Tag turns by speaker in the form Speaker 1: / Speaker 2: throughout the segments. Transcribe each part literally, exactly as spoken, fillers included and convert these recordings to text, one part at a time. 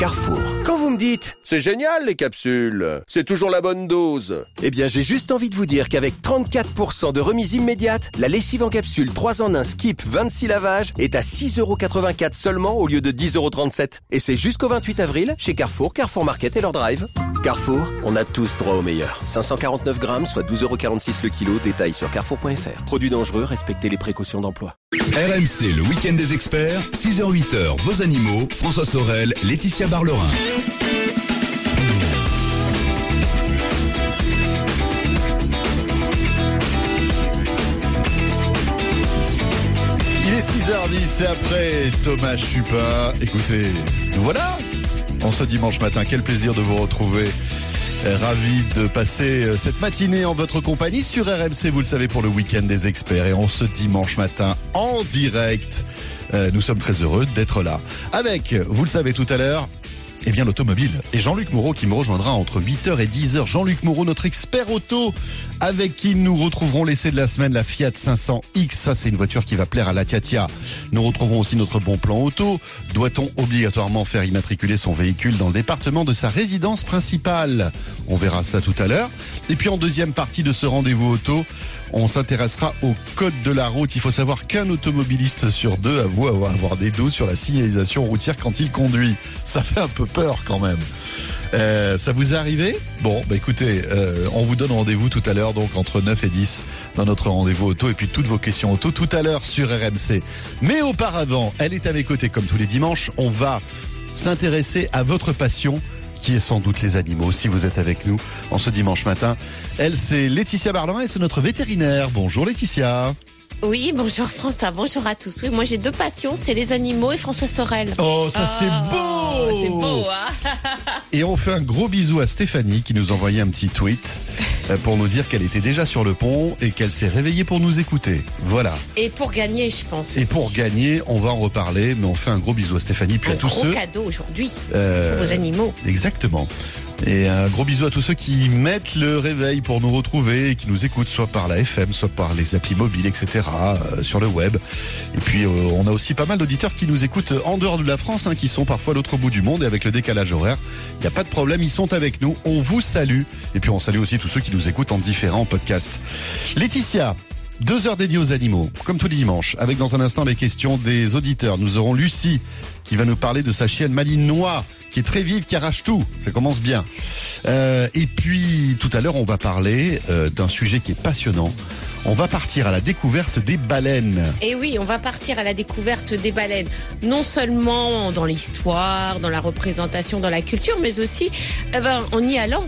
Speaker 1: Carrefour.
Speaker 2: Quand vous me dites « c'est génial les capsules, c'est toujours la bonne dose »,
Speaker 1: Eh bien, j'ai juste envie de vous dire qu'avec trente-quatre pour cent de remise immédiate, la lessive en capsule trois en un Skip vingt-six lavages est à six euros quatre-vingt-quatre seulement au lieu de dix euros trente-sept. Et c'est jusqu'au vingt-huit avril chez Carrefour, Carrefour Market et leur drive. Carrefour, on a tous droit au meilleur. cinq cent quarante-neuf grammes, soit douze euros quarante-six le kilo. Détail sur carrefour point f r. Produits dangereux, respectez les précautions d'emploi.
Speaker 3: R M C, le week-end des experts, six heures huit heures, vos animaux, François Sorel, Laetitia Barlerin.
Speaker 4: Il est six heures dix et après Thomas Chupin. Écoutez, nous voilà en ce dimanche matin. Quel plaisir de vous retrouver. Ravi de passer cette matinée en votre compagnie sur R M C, vous le savez, pour le week-end des experts. Et en ce dimanche matin, en direct, euh, nous sommes très heureux d'être là. Avec, vous le savez tout à l'heure, eh bien l'automobile. Et Jean-Luc Moreau qui me rejoindra entre huit heures et dix heures. Jean-Luc Moreau, notre expert auto, avec qui nous retrouverons l'essai de la semaine, la Fiat cinq cents X. Ça, c'est une voiture qui va plaire à la Tiatia. Nous retrouverons aussi notre bon plan auto. Doit-on obligatoirement faire immatriculer son véhicule dans le département de sa résidence principale? On verra ça tout à l'heure. Et puis en deuxième partie de ce rendez-vous auto, on s'intéressera au code de la route. Il faut savoir qu'un automobiliste sur deux avoue avoir des doutes sur la signalisation routière quand il conduit. Ça fait un peu peur quand même. Euh, ça vous est arrivé? Bon, bah écoutez, euh, on vous donne rendez-vous tout à l'heure, donc entre neuf et dix dans notre rendez-vous auto, et puis toutes vos questions auto tout à l'heure sur R M C. Mais auparavant, elle est à mes côtés comme tous les dimanches. On va s'intéresser à votre passion, qui est sans doute les animaux, si vous êtes avec nous en ce dimanche matin. Elle, c'est Laetitia Barlerin et c'est notre vétérinaire. Bonjour Laetitia.
Speaker 5: Oui, bonjour François, bonjour à tous. Oui, moi j'ai deux passions, c'est les animaux et François Sorel.
Speaker 4: Oh, ça
Speaker 5: oh,
Speaker 4: c'est beau.
Speaker 5: C'est beau, hein.
Speaker 4: Et on fait un gros bisou à Stéphanie qui nous envoyait un petit tweet pour nous dire qu'elle était déjà sur le pont et qu'elle s'est réveillée pour nous écouter. Voilà.
Speaker 5: Et pour gagner, je pense.
Speaker 4: Et
Speaker 5: aussi.
Speaker 4: pour gagner, on va en reparler, mais on fait un gros bisou à Stéphanie, puis
Speaker 5: un
Speaker 4: à tous
Speaker 5: gros
Speaker 4: ceux.
Speaker 5: cadeau aujourd'hui
Speaker 4: euh,
Speaker 5: pour vos animaux.
Speaker 4: Exactement. Et un gros bisou à tous ceux qui mettent le réveil pour nous retrouver et qui nous écoutent soit par la F M, soit par les applis mobiles, et cetera, euh, sur le web. Et puis, euh, on a aussi pas mal d'auditeurs qui nous écoutent en dehors de la France, hein, qui sont parfois à l'autre bout du monde, et avec le décalage horaire, il n'y a pas de problème, ils sont avec nous. On vous salue. Et puis, on salue aussi tous ceux qui nous écoutent en différents podcasts. Laetitia, deux heures dédiées aux animaux, comme tous les dimanches, avec dans un instant les questions des auditeurs. Nous aurons Lucie qui va nous parler de sa chienne malinois, qui est très vive, qui arrache tout. Ça commence bien. Euh, et puis, tout à l'heure, on va parler euh, d'un sujet qui est passionnant. On va partir à la découverte des baleines.
Speaker 5: Et oui, on va partir à la découverte des baleines. Non seulement dans l'histoire, dans la représentation, dans la culture, mais aussi eh ben, en y allant.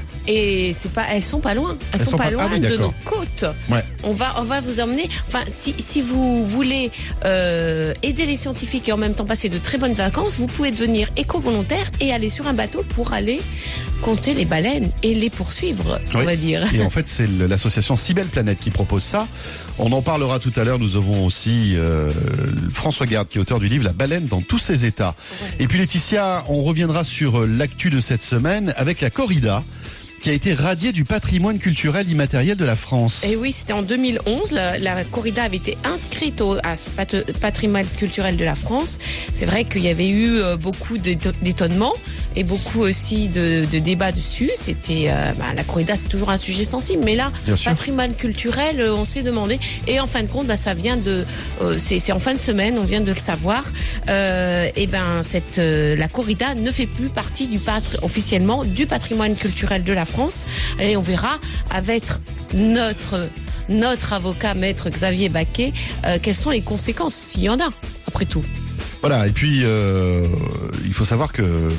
Speaker 5: Et c'est pas, elles sont pas loin. Elles, elles sont, sont pas, pas loin ah oui, de nos côtes.
Speaker 4: Ouais.
Speaker 5: On va, on va vous emmener. Enfin, si, si vous voulez euh, aider les scientifiques et en même temps passer de très bonnes vacances, vous pouvez devenir éco-volontaire et aller sur un bateau pour aller compter les baleines et les poursuivre, oui. on va dire.
Speaker 4: Et en fait, c'est l'association Si Belle Planète qui propose ça. On en parlera tout à l'heure. Nous avons aussi euh, François Garde, qui est auteur du livre La baleine dans tous ses états. Ouais. Et puis Laetitia, on reviendra sur l'actu de cette semaine avec la corrida, qui a été radiée du patrimoine culturel immatériel de la France.
Speaker 5: Et oui, c'était en deux mille onze. La, la corrida avait été inscrite au à ce pat patrimoine culturel de la France. C'est vrai qu'il y avait eu euh, beaucoup d'étonnements et beaucoup aussi de, de débats dessus. C'était euh, bah, la corrida, c'est toujours un sujet sensible, mais là, patrimoine culturel, euh, on s'est demandé. Et en fin de compte, bah, ça vient de, euh, c'est en fin de semaine, on vient de le savoir. Euh, et ben, cette euh, la corrida ne fait plus partie du patri officiellement du patrimoine culturel de la France. France. Et on verra avec notre, notre avocat, maître Xavier Baquet, euh, quelles sont les conséquences, s'il y en a, après tout.
Speaker 4: Voilà, et puis euh, il faut savoir que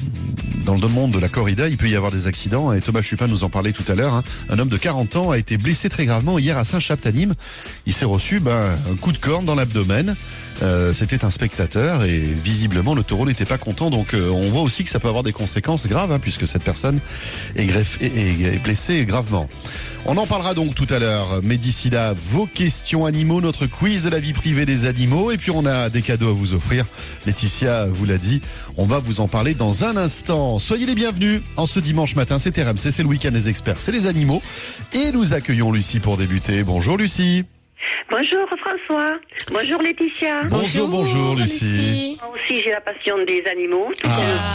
Speaker 4: dans le monde de la corrida, il peut y avoir des accidents, et Thomas Chupin nous en parlait tout à l'heure. Hein. Un homme de quarante ans a été blessé très gravement hier à Saint-Chapt-à-Nîmes. Il s'est reçu ben, un coup de corne dans l'abdomen. Euh, c'était un spectateur et visiblement le taureau n'était pas content, donc euh, on voit aussi que ça peut avoir des conséquences graves, hein, puisque cette personne est, greffe, est, est blessée gravement. On en parlera donc tout à l'heure, mais d'ici là, vos questions animaux, notre quiz de la vie privée des animaux, et puis on a des cadeaux à vous offrir. Laetitia vous l'a dit, on va vous en parler dans un instant. Soyez les bienvenus en ce dimanche matin, c'est R M C, c'est le week-end des experts, c'est les animaux, et nous accueillons Lucie pour débuter. Bonjour Lucie.
Speaker 6: Bonjour François, bonjour Laetitia.
Speaker 4: Bonjour, bonjour, bonjour Lucie.
Speaker 6: Moi aussi j'ai la passion des animaux.
Speaker 4: Ah.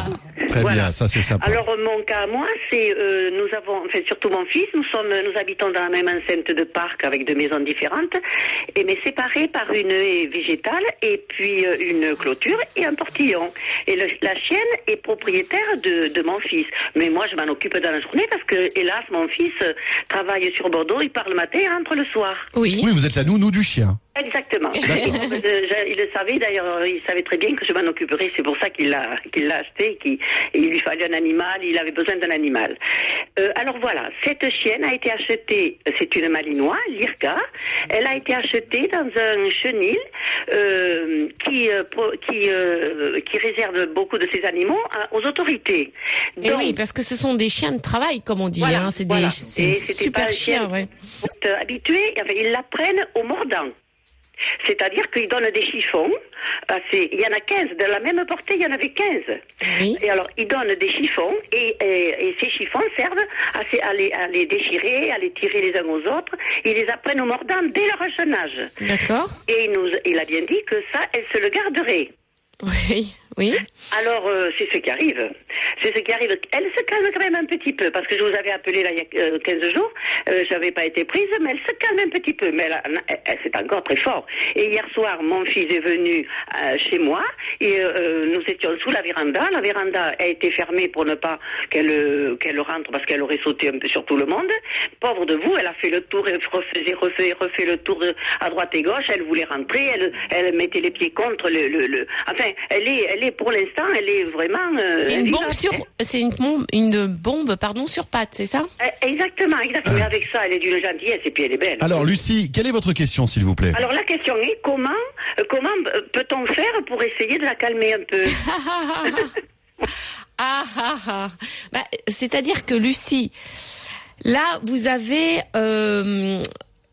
Speaker 4: Très
Speaker 6: voilà.
Speaker 4: bien, ça c'est sympa.
Speaker 6: Alors mon cas, moi, c'est euh, nous avons, enfin surtout mon fils, nous sommes, nous habitons dans la même enceinte de parc avec deux maisons différentes, et mais séparées par une haie végétale et puis euh, une clôture et un portillon. Et le, la chienne est propriétaire de, de mon fils. Mais moi, je m'en occupe dans la journée parce que, hélas, mon fils euh, travaille sur Bordeaux, il part le matin et rentre le soir.
Speaker 5: Oui.
Speaker 4: Oui, vous êtes la nounou du chien.
Speaker 6: Exactement. je, je, il le savait d'ailleurs, il savait très bien que je m'en occuperais, c'est pour ça qu'il l'a, qu'il l'a acheté, qu'il il lui fallait un animal, il avait besoin d'un animal. Euh, alors voilà, cette chienne a été achetée, c'est une malinois, Lirka, elle a été achetée dans un chenil euh, qui, euh, pro, qui, euh, qui réserve beaucoup de ses animaux à, aux autorités.
Speaker 5: Donc, et oui, parce que ce sont des chiens de travail, comme on dit,
Speaker 6: voilà,
Speaker 5: hein, c'est
Speaker 6: voilà.
Speaker 5: des c'est super chiens, ouais.
Speaker 6: Habitués, enfin, ils la prennent au mordant. C'est-à-dire qu'ils donnent des chiffons. Il y en a quinze, de la même portée, il y en avait quinze. Oui. Et alors, ils donnent des chiffons, et, et, et ces chiffons servent à, à, les, à les déchirer, à les tirer les uns aux autres. Ils les apprennent au mordant dès leur jeune âge.
Speaker 5: D'accord.
Speaker 6: Et il, nous, il a bien dit que ça, elle se le garderait.
Speaker 5: Oui, oui.
Speaker 6: Alors, euh, c'est ce qui arrive. C'est ce qui arrive. Elle se calme quand même un petit peu, parce que je vous avais appelé là il y a euh, quinze jours, euh, j'avais pas été prise, mais elle se calme un petit peu. Mais elle, elle, elle, c'est encore très fort. Et hier soir, mon fils est venu euh, chez moi, et euh, nous étions sous la véranda. La véranda a été fermée pour ne pas qu'elle qu'elle rentre, parce qu'elle aurait sauté un peu sur tout le monde. Pauvre de vous, elle a fait le tour, elle refaisait, refait, refait le tour à droite et gauche, elle voulait rentrer, elle, elle mettait les pieds contre le... le, le... Enfin, elle est, elle est pour l'instant, elle est vraiment... Euh,
Speaker 5: c'est une bombe sur... C'est une bombe, une bombe, pardon, sur pattes, c'est ça?
Speaker 6: Exactement, exactement. Mais avec ça, elle est d'une gentillesse et puis elle est belle.
Speaker 4: Alors, Lucie, quelle est votre question, s'il vous plaît?
Speaker 6: Alors, la question est comment, euh, comment peut-on faire pour essayer de la calmer un peu?
Speaker 5: ah, ah, ah. Bah, c'est-à-dire que Lucie, là, vous avez euh,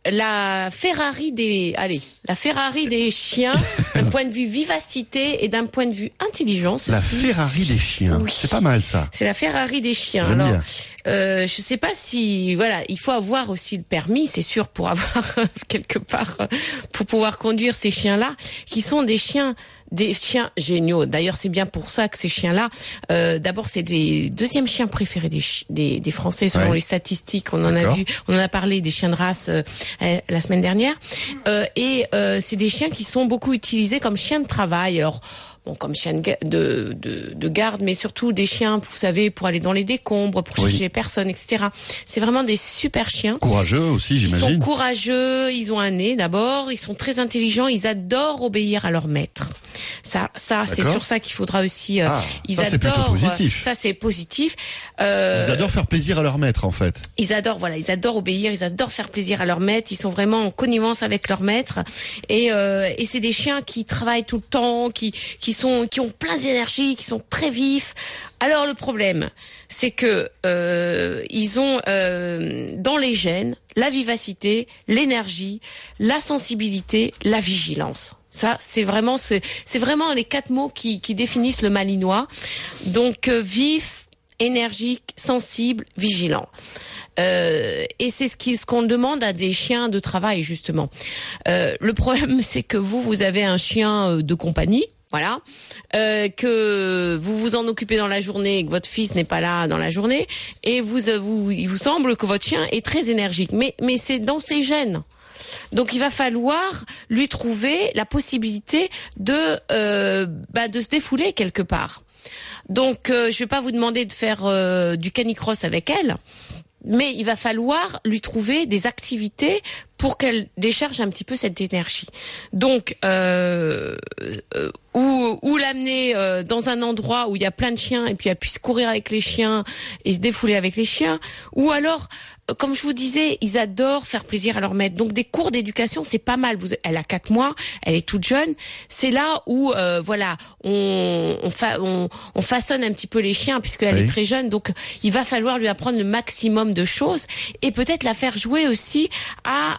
Speaker 5: la Ferrari des, allez, la Ferrari des chiens, d'un point de vue vivacité et d'un point de vue intelligence.
Speaker 4: La
Speaker 5: aussi.
Speaker 4: Ferrari des chiens, oui. C'est pas mal ça.
Speaker 5: C'est la Ferrari des chiens.
Speaker 4: J'aime
Speaker 5: Alors,
Speaker 4: bien.
Speaker 5: Euh, je sais pas si, voilà, il faut avoir aussi le permis, c'est sûr, pour avoir quelque part, pour pouvoir conduire ces chiens-là, qui sont des chiens, des chiens géniaux. D'ailleurs, c'est bien pour ça que ces chiens-là, euh, d'abord, c'est les deuxièmes chiens préférés des, des, des Français selon ouais. les statistiques. On en a vu, on en a parlé des chiens de race euh, la semaine dernière, euh, et euh, c'est des chiens qui sont beaucoup utilisés comme chiens de travail. Alors. Bon, comme chien de, de, de garde, mais surtout des chiens, vous savez, pour aller dans les décombres, pour chercher oui. personne, et cetera. C'est vraiment des super chiens.
Speaker 4: Courageux aussi, j'imagine.
Speaker 5: Ils sont courageux, ils ont un nez d'abord, ils sont très intelligents, ils adorent obéir à leur maître. Ça, ça, c'est sur ça qu'il faudra aussi. Euh,
Speaker 4: ah,
Speaker 5: ils
Speaker 4: ça,
Speaker 5: adorent.
Speaker 4: C'est plutôt positif.
Speaker 5: Ça, c'est positif. Euh,
Speaker 4: ils adorent faire plaisir à leur maître, en fait.
Speaker 5: Ils adorent, voilà, ils adorent obéir, ils adorent faire plaisir à leur maître. Ils sont vraiment en connivence avec leur maître. Et, euh, et c'est des chiens qui travaillent tout le temps, qui, qui sont, qui ont plein d'énergie, qui sont très vifs. Alors le problème, c'est que euh, ils ont euh, dans les gènes la vivacité, l'énergie, la sensibilité, la vigilance. Ça, c'est vraiment, c'est, c'est vraiment les quatre mots qui, qui définissent le malinois. Donc euh, vif, énergique, sensible, vigilant. Euh, et c'est ce qui, ce qu'on demande à des chiens de travail justement. Euh, le problème, c'est que vous, vous avez un chien de compagnie. Voilà, euh, que vous vous en occupez dans la journée, que votre fils n'est pas là dans la journée, et vous, vous, il vous semble que votre chien est très énergique, mais mais c'est dans ses gènes. Donc il va falloir lui trouver la possibilité de euh, bah, de se défouler quelque part. Donc euh, je vais pas vous demander de faire euh, du canicross avec elle. Mais il va falloir lui trouver des activités pour qu'elle décharge un petit peu cette énergie. Donc, euh, euh, ou, ou l'amener euh, dans un endroit où il y a plein de chiens et puis elle puisse courir avec les chiens et se défouler avec les chiens. Ou alors, comme je vous disais, ils adorent faire plaisir à leur maître. Donc, des cours d'éducation, c'est pas mal. Vous, elle a quatre mois, elle est toute jeune. C'est là où, euh, voilà, on, on, fa, on, on façonne un petit peu les chiens puisqu'elle oui. est très jeune. Donc, il va falloir lui apprendre le maximum de choses et peut-être la faire jouer aussi à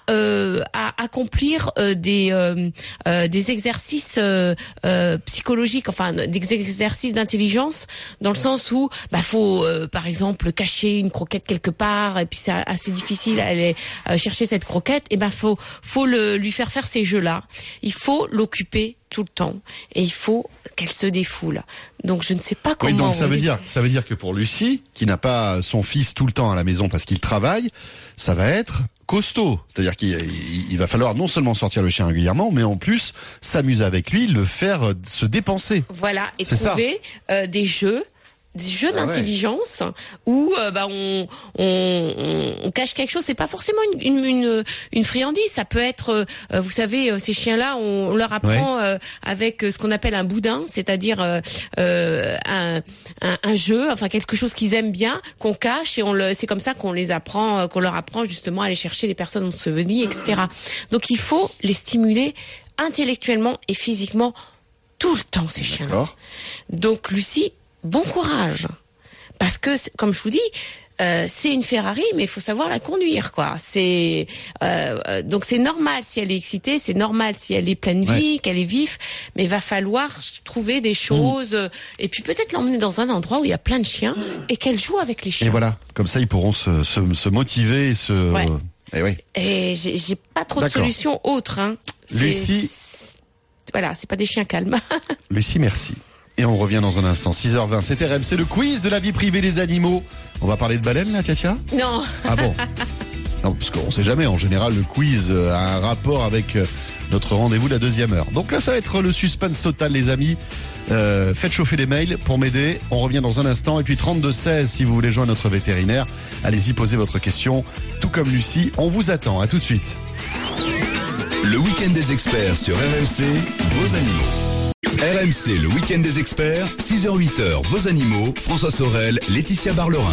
Speaker 5: euh, à accomplir euh, des euh, euh, des exercices euh, euh, psychologiques, enfin des exercices d'intelligence, dans le sens où bah faut euh, par exemple cacher une croquette quelque part et puis c'est assez difficile à aller euh, chercher cette croquette, et ben faut faut le, lui faire faire ces jeux-là. Il faut l'occuper tout le temps et il faut qu'elle se défoule. Donc je ne sais pas comment.
Speaker 4: Oui, donc ça veut
Speaker 5: dit...
Speaker 4: dire ça veut dire que pour Lucie, qui n'a pas son fils tout le temps à la maison parce qu'il travaille, ça va être costaud. C'est-à-dire qu'il il, il va falloir non seulement sortir le chien régulièrement, mais en plus s'amuser avec lui, le faire se dépenser.
Speaker 5: Voilà, et
Speaker 4: c'est
Speaker 5: trouver euh, des jeux. des jeux ah d'intelligence ouais. où euh, bah on, on on cache quelque chose. C'est pas forcément une une une, une friandise. Ça peut être, euh, vous savez, ces chiens-là, on, on leur apprend ouais. euh, avec ce qu'on appelle un boudin, c'est-à-dire euh, euh, un, un un jeu, enfin quelque chose qu'ils aiment bien, qu'on cache et on le. C'est comme ça qu'on les apprend, qu'on leur apprend justement à aller chercher les personnes en souvenir, et cetera. Donc il faut les stimuler intellectuellement et physiquement tout le temps, ces chiens-là. Donc Lucie, bon courage, parce que comme je vous dis, euh, c'est une Ferrari, mais il faut savoir la conduire, quoi. C'est euh, donc c'est normal si elle est excitée, c'est normal si elle est pleine de vie, ouais. qu'elle est vif, mais il va falloir trouver des choses mmh. et puis peut-être l'emmener dans un endroit où il y a plein de chiens et qu'elle joue avec les chiens.
Speaker 4: Et voilà, comme ça ils pourront se se, se motiver et se.
Speaker 5: Ouais.
Speaker 4: Et oui.
Speaker 5: Et j'ai, j'ai pas trop D'accord. de solutions autres. Hein. C'est,
Speaker 4: Lucie.
Speaker 5: C'est, voilà, c'est pas des chiens calmes.
Speaker 4: Lucie, merci. Et on revient dans un instant, six heures vingt, c'est R M C, le quiz de la vie privée des animaux. On va parler de baleines là, Tia-Tia ?
Speaker 5: Non.
Speaker 4: Ah bon ? Non, parce qu'on sait jamais, en général, le quiz a un rapport avec notre rendez-vous de la deuxième heure. Donc là, ça va être le suspense total, les amis. Euh, faites chauffer les mails pour m'aider. On revient dans un instant. Et puis trente-deux seize, si vous voulez joindre notre vétérinaire, allez-y, posez votre question. Tout comme Lucie, on vous attend. À tout de suite.
Speaker 3: Le week-end des experts sur R M C, vos animaux. R M C, le week-end des experts, six heures huit heures, vos animaux, François Sorel, Laetitia Barlerin.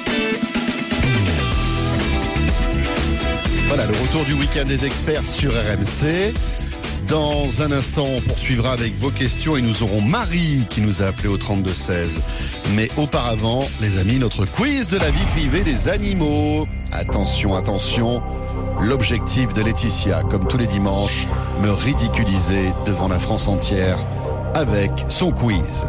Speaker 4: Voilà, le retour du week-end des experts sur R M C. Dans un instant, on poursuivra avec vos questions et nous aurons Marie qui nous a appelé au trente-deux seize. Mais auparavant, les amis, notre quiz de la vie privée des animaux. Attention, attention. L'objectif de Laetitia, comme tous les dimanches, me ridiculiser devant la France entière avec son quiz.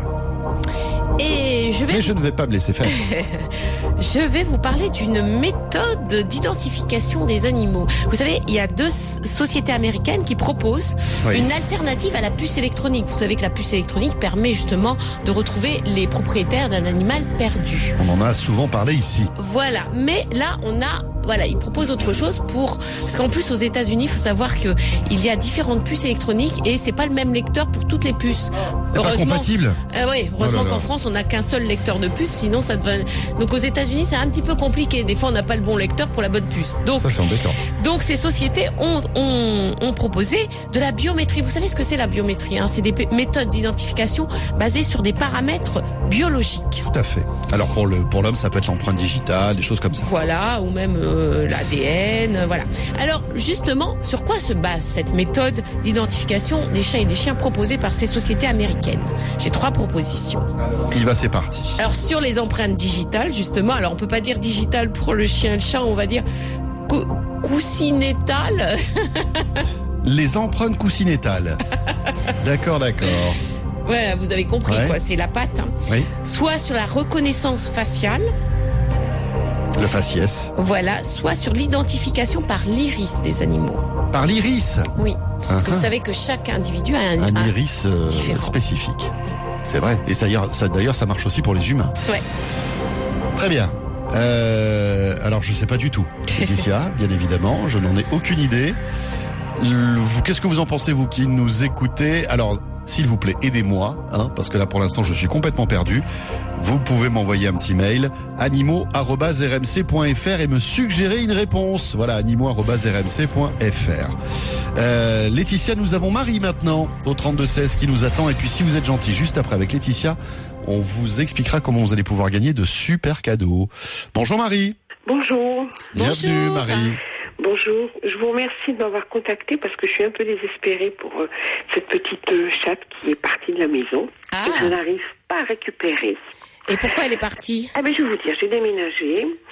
Speaker 5: Et je vais
Speaker 4: Mais je ne vais pas me laisser faire.
Speaker 5: Je vais vous parler d'une méthode d'identification des animaux. Vous savez, il y a deux sociétés américaines qui proposent oui. une alternative à la puce électronique. Vous savez que la puce électronique permet justement de retrouver les propriétaires d'un animal perdu.
Speaker 4: On en a souvent parlé ici.
Speaker 5: Voilà, mais là on a Voilà, ils proposent autre chose pour parce qu'en plus aux États-Unis, il faut savoir que il y a différentes puces électroniques et c'est pas le même lecteur pour toutes les puces.
Speaker 4: C'est pas compatible.
Speaker 5: Euh, oui, heureusement
Speaker 4: oh là là.
Speaker 5: qu'en France on n'a qu'un seul lecteur de puce, sinon ça devient. Donc aux États-Unis c'est un petit peu compliqué. Des fois on n'a pas le bon lecteur pour la bonne puce. Donc
Speaker 4: ça c'est embêtant.
Speaker 5: Donc ces sociétés ont, ont ont proposé de la biométrie. Vous savez ce que c'est la biométrie hein C'est des p- méthodes d'identification basées sur des paramètres biologiques.
Speaker 4: Tout à fait. Alors pour le pour l'homme ça peut être l'empreinte digitale, des choses comme ça.
Speaker 5: Voilà, ou même euh, l'A D N, euh, voilà. Alors justement, sur quoi se base cette méthode d'identification des chats et des chiens proposée par ces sociétés américaines ? J'ai trois propositions.
Speaker 4: Il va, c'est parti.
Speaker 5: Alors sur les empreintes digitales, justement, alors on peut pas dire digital pour le chien et le chat, on va dire cou- coussinétale.
Speaker 4: Les empreintes coussinétales. D'accord, d'accord.
Speaker 5: Ouais, vous avez compris ouais. quoi, c'est la patte. Hein.
Speaker 4: Oui.
Speaker 5: Soit sur la reconnaissance faciale.
Speaker 4: Le faciès.
Speaker 5: Voilà, soit sur l'identification par l'iris des animaux.
Speaker 4: Par l'iris ?
Speaker 5: Oui. Parce
Speaker 4: uh-huh.
Speaker 5: que vous savez que chaque individu a un,
Speaker 4: un
Speaker 5: un
Speaker 4: iris euh, spécifique. C'est vrai. Et ça, ça, d'ailleurs, ça marche aussi pour les humains.
Speaker 5: Ouais.
Speaker 4: Très bien. Euh, alors, je sais pas du tout. Laetitia, bien évidemment, je n'en ai aucune idée. Vous, qu'est-ce que vous en pensez, vous qui nous écoutez ? Alors, s'il vous plaît, aidez-moi, hein, parce que là, pour l'instant, je suis complètement perdu. Vous pouvez m'envoyer un petit mail, animaux arobase r m c point f r et me suggérer une réponse. Voilà, animaux arobase r m c point f r. Euh, Laetitia, nous avons Marie maintenant, au trente-deux seize, qui nous attend. Et puis, si vous êtes gentil, juste après avec Laetitia, on vous expliquera comment vous allez pouvoir gagner de super cadeaux. Bonjour Marie.
Speaker 6: Bonjour.
Speaker 4: Bienvenue
Speaker 5: Bonjour.
Speaker 4: Marie.
Speaker 6: Bonjour, je vous remercie de m'avoir contacté parce que je suis un peu désespérée pour euh, cette petite euh, chatte qui est partie de la maison
Speaker 5: ah.
Speaker 6: et que je n'arrive pas à récupérer.
Speaker 5: Et pourquoi elle est partie ?
Speaker 6: Ah ben je vais vous dire, j'ai déménagé,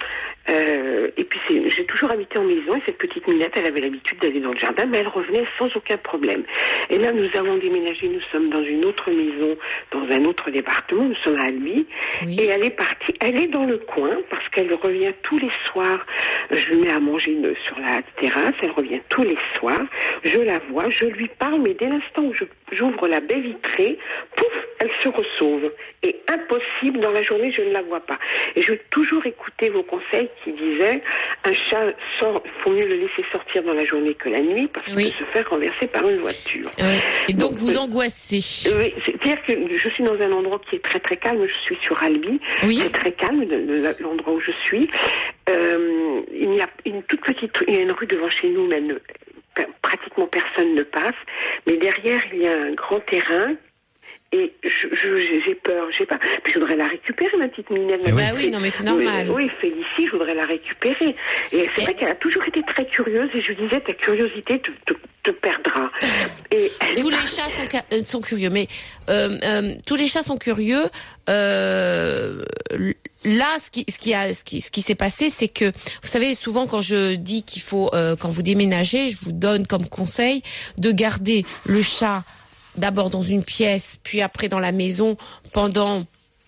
Speaker 7: Euh, et puis c'est, j'ai toujours habité en maison et cette petite minette, elle avait l'habitude d'aller dans le jardin, mais elle revenait sans aucun problème. Et là, nous avons déménagé, nous sommes dans une autre maison, dans un autre département, nous sommes à Albi, oui. Et elle est partie, elle est dans le coin parce qu'elle revient tous les soirs. Je lui mets à manger une, sur la terrasse, elle revient tous les soirs, je la vois, je lui parle, mais dès l'instant où je, j'ouvre la baie vitrée, pouf, elle se ressauve. Et impossible, dans la journée, je ne la vois pas. Et je veux toujours écouter vos conseils qui disaient, un chat sort, il faut mieux le laisser sortir dans la journée que la nuit, parce
Speaker 5: oui.
Speaker 7: qu'il peut se faire renverser par une voiture.
Speaker 5: Oui. Et donc, donc vous
Speaker 7: euh,
Speaker 5: angoissez.
Speaker 7: Oui, c'est-à-dire que je suis dans un endroit qui est très très calme, je suis sur Albi,
Speaker 5: oui.
Speaker 7: C'est très calme, de, de, de l'endroit où je suis. Euh, il y a une toute petite, il y a une rue devant chez nous, mais elle ne, pratiquement personne ne passe, mais derrière il y a un grand terrain. Et je, je, j'ai peur, je sais pas. Puis je voudrais la récupérer, ma petite Minette.
Speaker 5: Eh oui. Bah oui, non mais c'est normal.
Speaker 7: Oui, oui, Félicie, je voudrais la récupérer. Et c'est et... vrai qu'elle a toujours été très curieuse. Et je lui disais, ta curiosité te, te, te perdra. Et
Speaker 5: tous les chats sont, sont curieux, mais euh, euh, tous les chats sont curieux. Euh, là, ce qui, ce qui a, ce qui, ce qui s'est passé, c'est que, vous savez, souvent quand je dis qu'il faut, euh, quand vous déménagez, je vous donne comme conseil de garder le chat d'abord dans une pièce, puis après dans la maison pendant